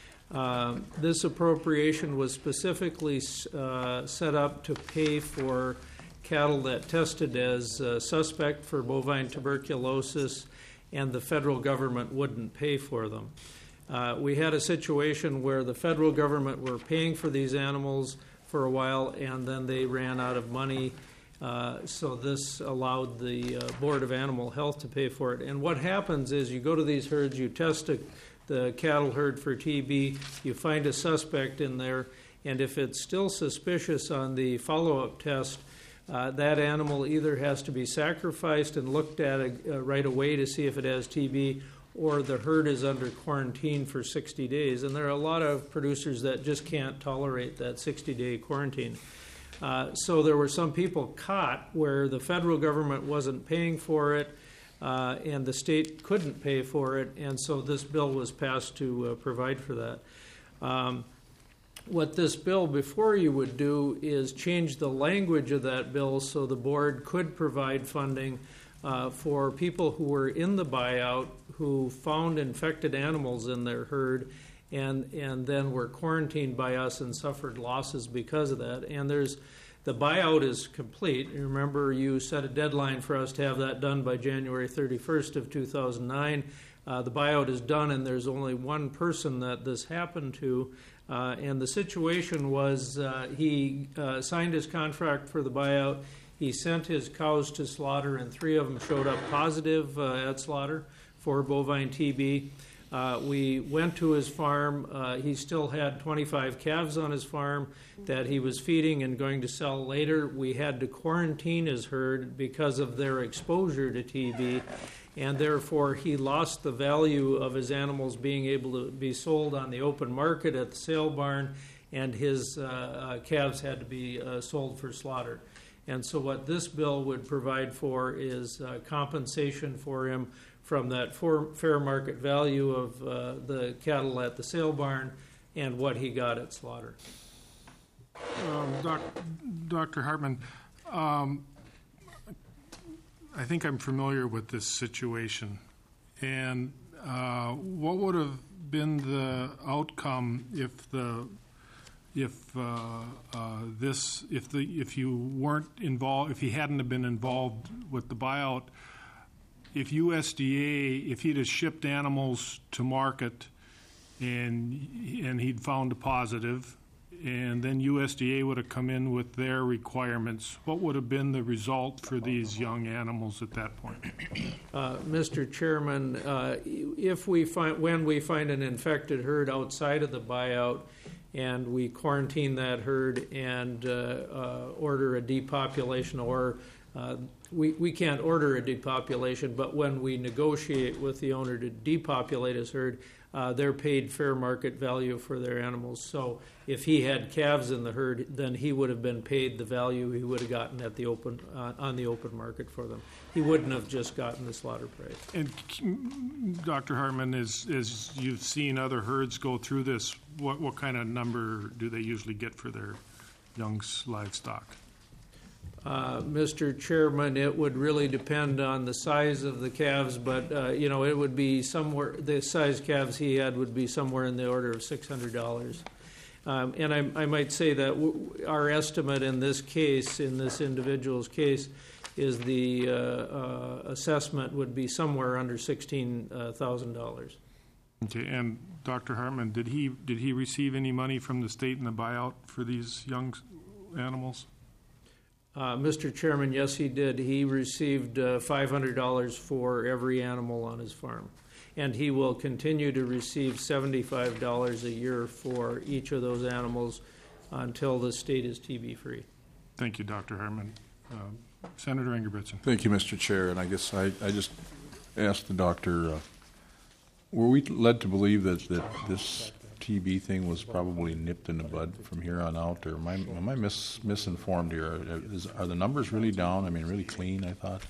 Uh, this appropriation was specifically uh, set up to pay for cattle that tested as uh, suspect for bovine tuberculosis, and the federal government wouldn't pay for them. Uh, we had a situation where the federal government were paying for these animals for a while, and then they ran out of money. Uh, so this allowed the uh, Board of Animal Health to pay for it. And what happens is you go to these herds, you test a, the cattle herd for T B, you find a suspect in there, and if it's still suspicious on the follow-up test, uh, that animal either has to be sacrificed and looked at uh, right away to see if it has T B, or the herd is under quarantine for sixty days. And there are a lot of producers that just can't tolerate that sixty-day quarantine. Uh, so there were some people caught where the federal government wasn't paying for it, uh, and the state couldn't pay for it, and so this bill was passed to uh, provide for that. Um, what this bill before you would do is change the language of that bill so the board could provide funding uh, for people who were in the buyout who found infected animals in their herd and and then were quarantined by us and suffered losses because of that. And there's the buyout is complete. You remember you set a deadline for us to have that done by January thirty-first of two thousand nine. Uh, the buyout is done, and there's only one person that this happened to. Uh, and the situation was uh, he uh, signed his contract for the buyout. He sent his cows to slaughter, and three of them showed up positive uh, at slaughter for bovine T B. Uh, we went to his farm. Uh, he still had twenty-five calves on his farm that he was feeding and going to sell later. We had to quarantine his herd because of their exposure to T B, and therefore he lost the value of his animals being able to be sold on the open market at the sale barn, and his uh, uh, calves had to be uh, sold for slaughter. And so what this bill would provide for is uh, compensation for him from that for fair market value of uh, the cattle at the sale barn and what he got at slaughter. Um, doc, Doctor Hartman, um, I think I'm familiar with this situation. And uh, what would have been the outcome if the if uh, uh, this if the if you weren't involved if he hadn't have been involved with the buyout? If U S D A, if he'd have shipped animals to market and and he'd found a positive, and then U S D A would have come in with their requirements, what would have been the result for these young animals at that point? Uh, Mister Chairman, uh, if we find when we find an infected herd outside of the buyout, and we quarantine that herd and uh, uh, order a depopulation, or uh, we, we can't order a depopulation, but when we negotiate with the owner to depopulate his herd, uh, they're paid fair market value for their animals. So if he had calves in the herd, then he would have been paid the value he would have gotten at the open uh, on the open market for them. He wouldn't have just gotten the slaughter price. And Doctor Hartman, as, as you've seen other herds go through this, what, what kind of number do they usually get for their young livestock? Uh, Mister Chairman, it would really depend on the size of the calves, but uh, you know, it would be somewhere. The size calves he had would be somewhere in the order of six hundred dollars. Um, and I, I might say that w- our estimate in this case, in this individual's case, is the uh, uh, assessment would be somewhere under sixteen thousand dollars. Okay, and Doctor Hartman, did he did he receive any money from the state in the buyout for these young animals? Uh, Mister Chairman, yes, he did. He received uh, five hundred dollars for every animal on his farm. And he will continue to receive seventy-five dollars a year for each of those animals until the state is T B free. Thank you, Doctor Hartman. Uh, Senator Ingebrigtsen. Thank you, Mister Chair. And I guess I, I just asked the doctor, uh, were we led to believe that, that this T B thing was probably nipped in the bud from here on out, or am I, am I mis, misinformed here? Is, are the numbers really down? I mean, really clean, I thought?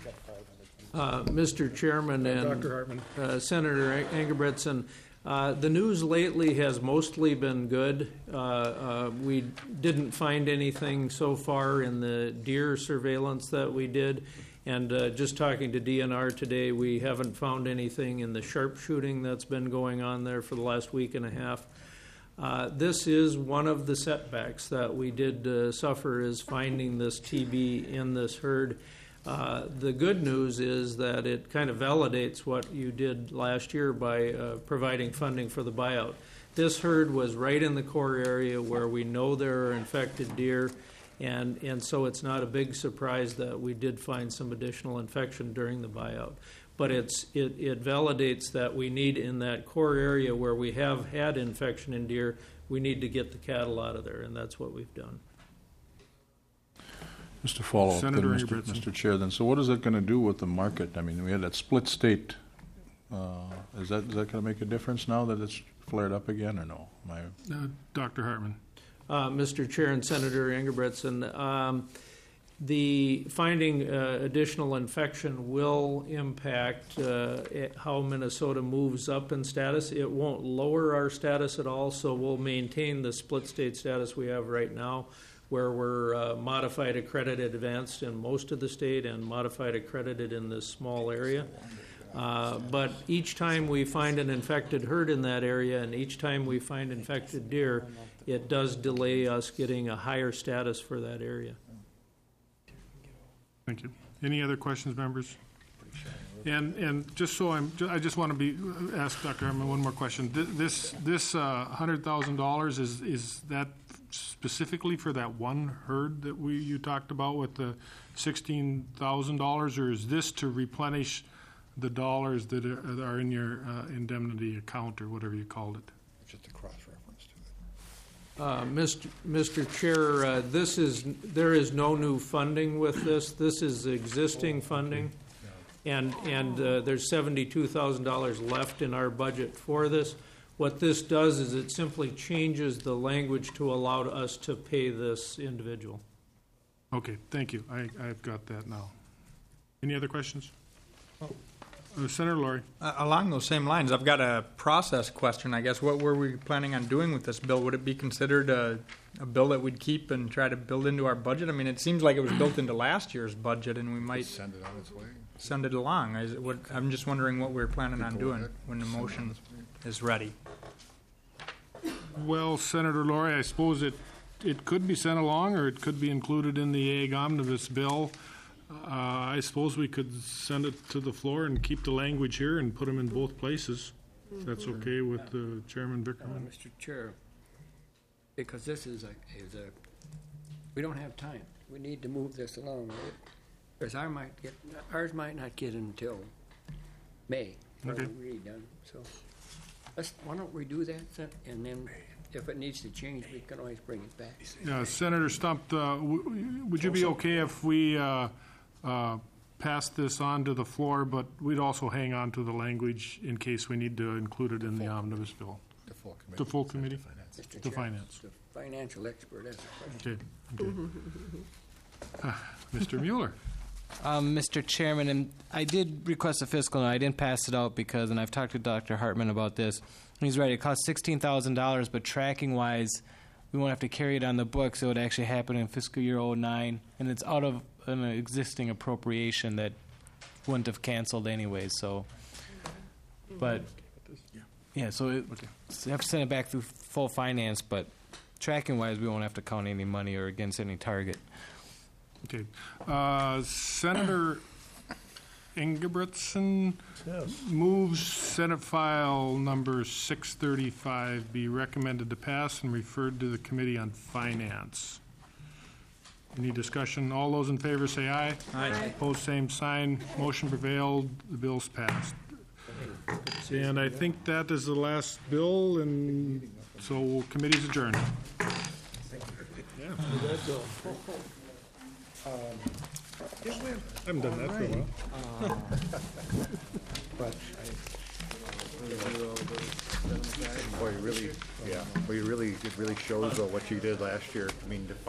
Uh, Mister Chairman and Doctor Hartman. Uh, Senator Ingebrigtsen, uh, the news lately has mostly been good. Uh, uh, we didn't find anything so far in the deer surveillance that we did. And uh, just talking to D N R today, we haven't found anything in the sharpshooting that's been going on there for the last week and a half. Uh, this is one of the setbacks that we did uh, suffer, is finding this T B in this herd. Uh, the good news is that it kind of validates what you did last year by uh, providing funding for the buyout. This herd was right in the core area where we know there are infected deer, and, and so it's not a big surprise that we did find some additional infection during the buyout. But it's, it, it validates that we need, in that core area where we have had infection in deer, we need to get the cattle out of there, and that's what we've done. Just to follow up, then, Senator Mister Ingebrigtsen. Mister Chair, then, so what is it going to do with the market? I mean, we had that split state. Uh, is that is that going to make a difference now that it's flared up again, or no? Am I... Uh, Doctor Hartman. Uh, Mister Chair and Senator Ingebrigtsen, um, the finding uh, additional infection will impact uh, how Minnesota moves up in status. It won't lower our status at all, so we'll maintain the split state status we have right now, where we're uh, modified accredited advanced in most of the state and modified accredited in this small area. Uh, but each time we find an infected herd in that area, and each time we find infected deer, it does delay us getting a higher status for that area. Thank you. Any other questions, members? And and just so I'm, I just want to be ask Doctor Hartman one more question. This this uh, hundred thousand dollars is is that specifically for that one herd that we you talked about with the sixteen thousand dollars, or is this to replenish the dollars that are are in your uh, indemnity account, or whatever you called it. Just a cross-reference to it. Uh, Mister Mister Chair, uh, this is, there is no new funding with this. This is existing funding. And, and uh, there's seventy-two thousand dollars left in our budget for this. What this does is it simply changes the language to allow us to pay this individual. Okay, thank you. I, I've got that now. Any other questions? Uh, Senator Laurie. Uh, along those same lines, I've got a process question, I guess. What were we planning on doing with this bill? Would it be considered a, a bill that we'd keep and try to build into our budget? I mean, it seems like it was built into last year's budget, and we might Send it on its way. send it along. Is it what, I'm just wondering what we're planning on doing when the motion is ready. Well, Senator Laurie, I suppose it, it could be sent along, or it could be included in the Ag Omnibus bill. Uh, I suppose we could send it to the floor and keep the language here and put them in both places. If that's okay with uh, Chairman Uh, Bickerman. Mister Chair, because this is a, is a, we don't have time. We need to move this along. Because ours might get, ours might not get until May. when Okay. we're really done. So, let's, why don't we do that, Sen- and then if it needs to change, we can always bring it back. Yeah, Senator Stump, uh, w- would you be okay if we uh, uh, pass this on to the floor, but we'd also hang on to the language in case we need to include it in the omnibus bill? The full committee. The full committee? Mister The Chair, finance. The financial expert has a question. Okay, okay. Uh, Mister Mueller. Um, Mister Chairman, and I did request a fiscal note. I didn't pass it out because, and I've talked to Doctor Hartman about this. He's right. It costs sixteen thousand dollars, but tracking-wise, we won't have to carry it on the books. It would actually happen in fiscal year oh nine, and it's out of an existing appropriation that wouldn't have canceled anyways. So, but yeah, so it, so you have to send it back through full finance, but tracking-wise, we won't have to count any money or against any target. Okay. Uh, Senator Ingebretson moves Senate file number six thirty-five be recommended to pass and referred to the Committee on Finance. Any discussion? All those in favor say aye. Aye. Opposed, same sign. Motion prevailed. The bill's passed. And I think that is the last bill, and so committee's adjourned. Yeah, that's all. I haven't done that for a while. But boy, you really, yeah, well, you really, it really shows though what you did last year. I mean,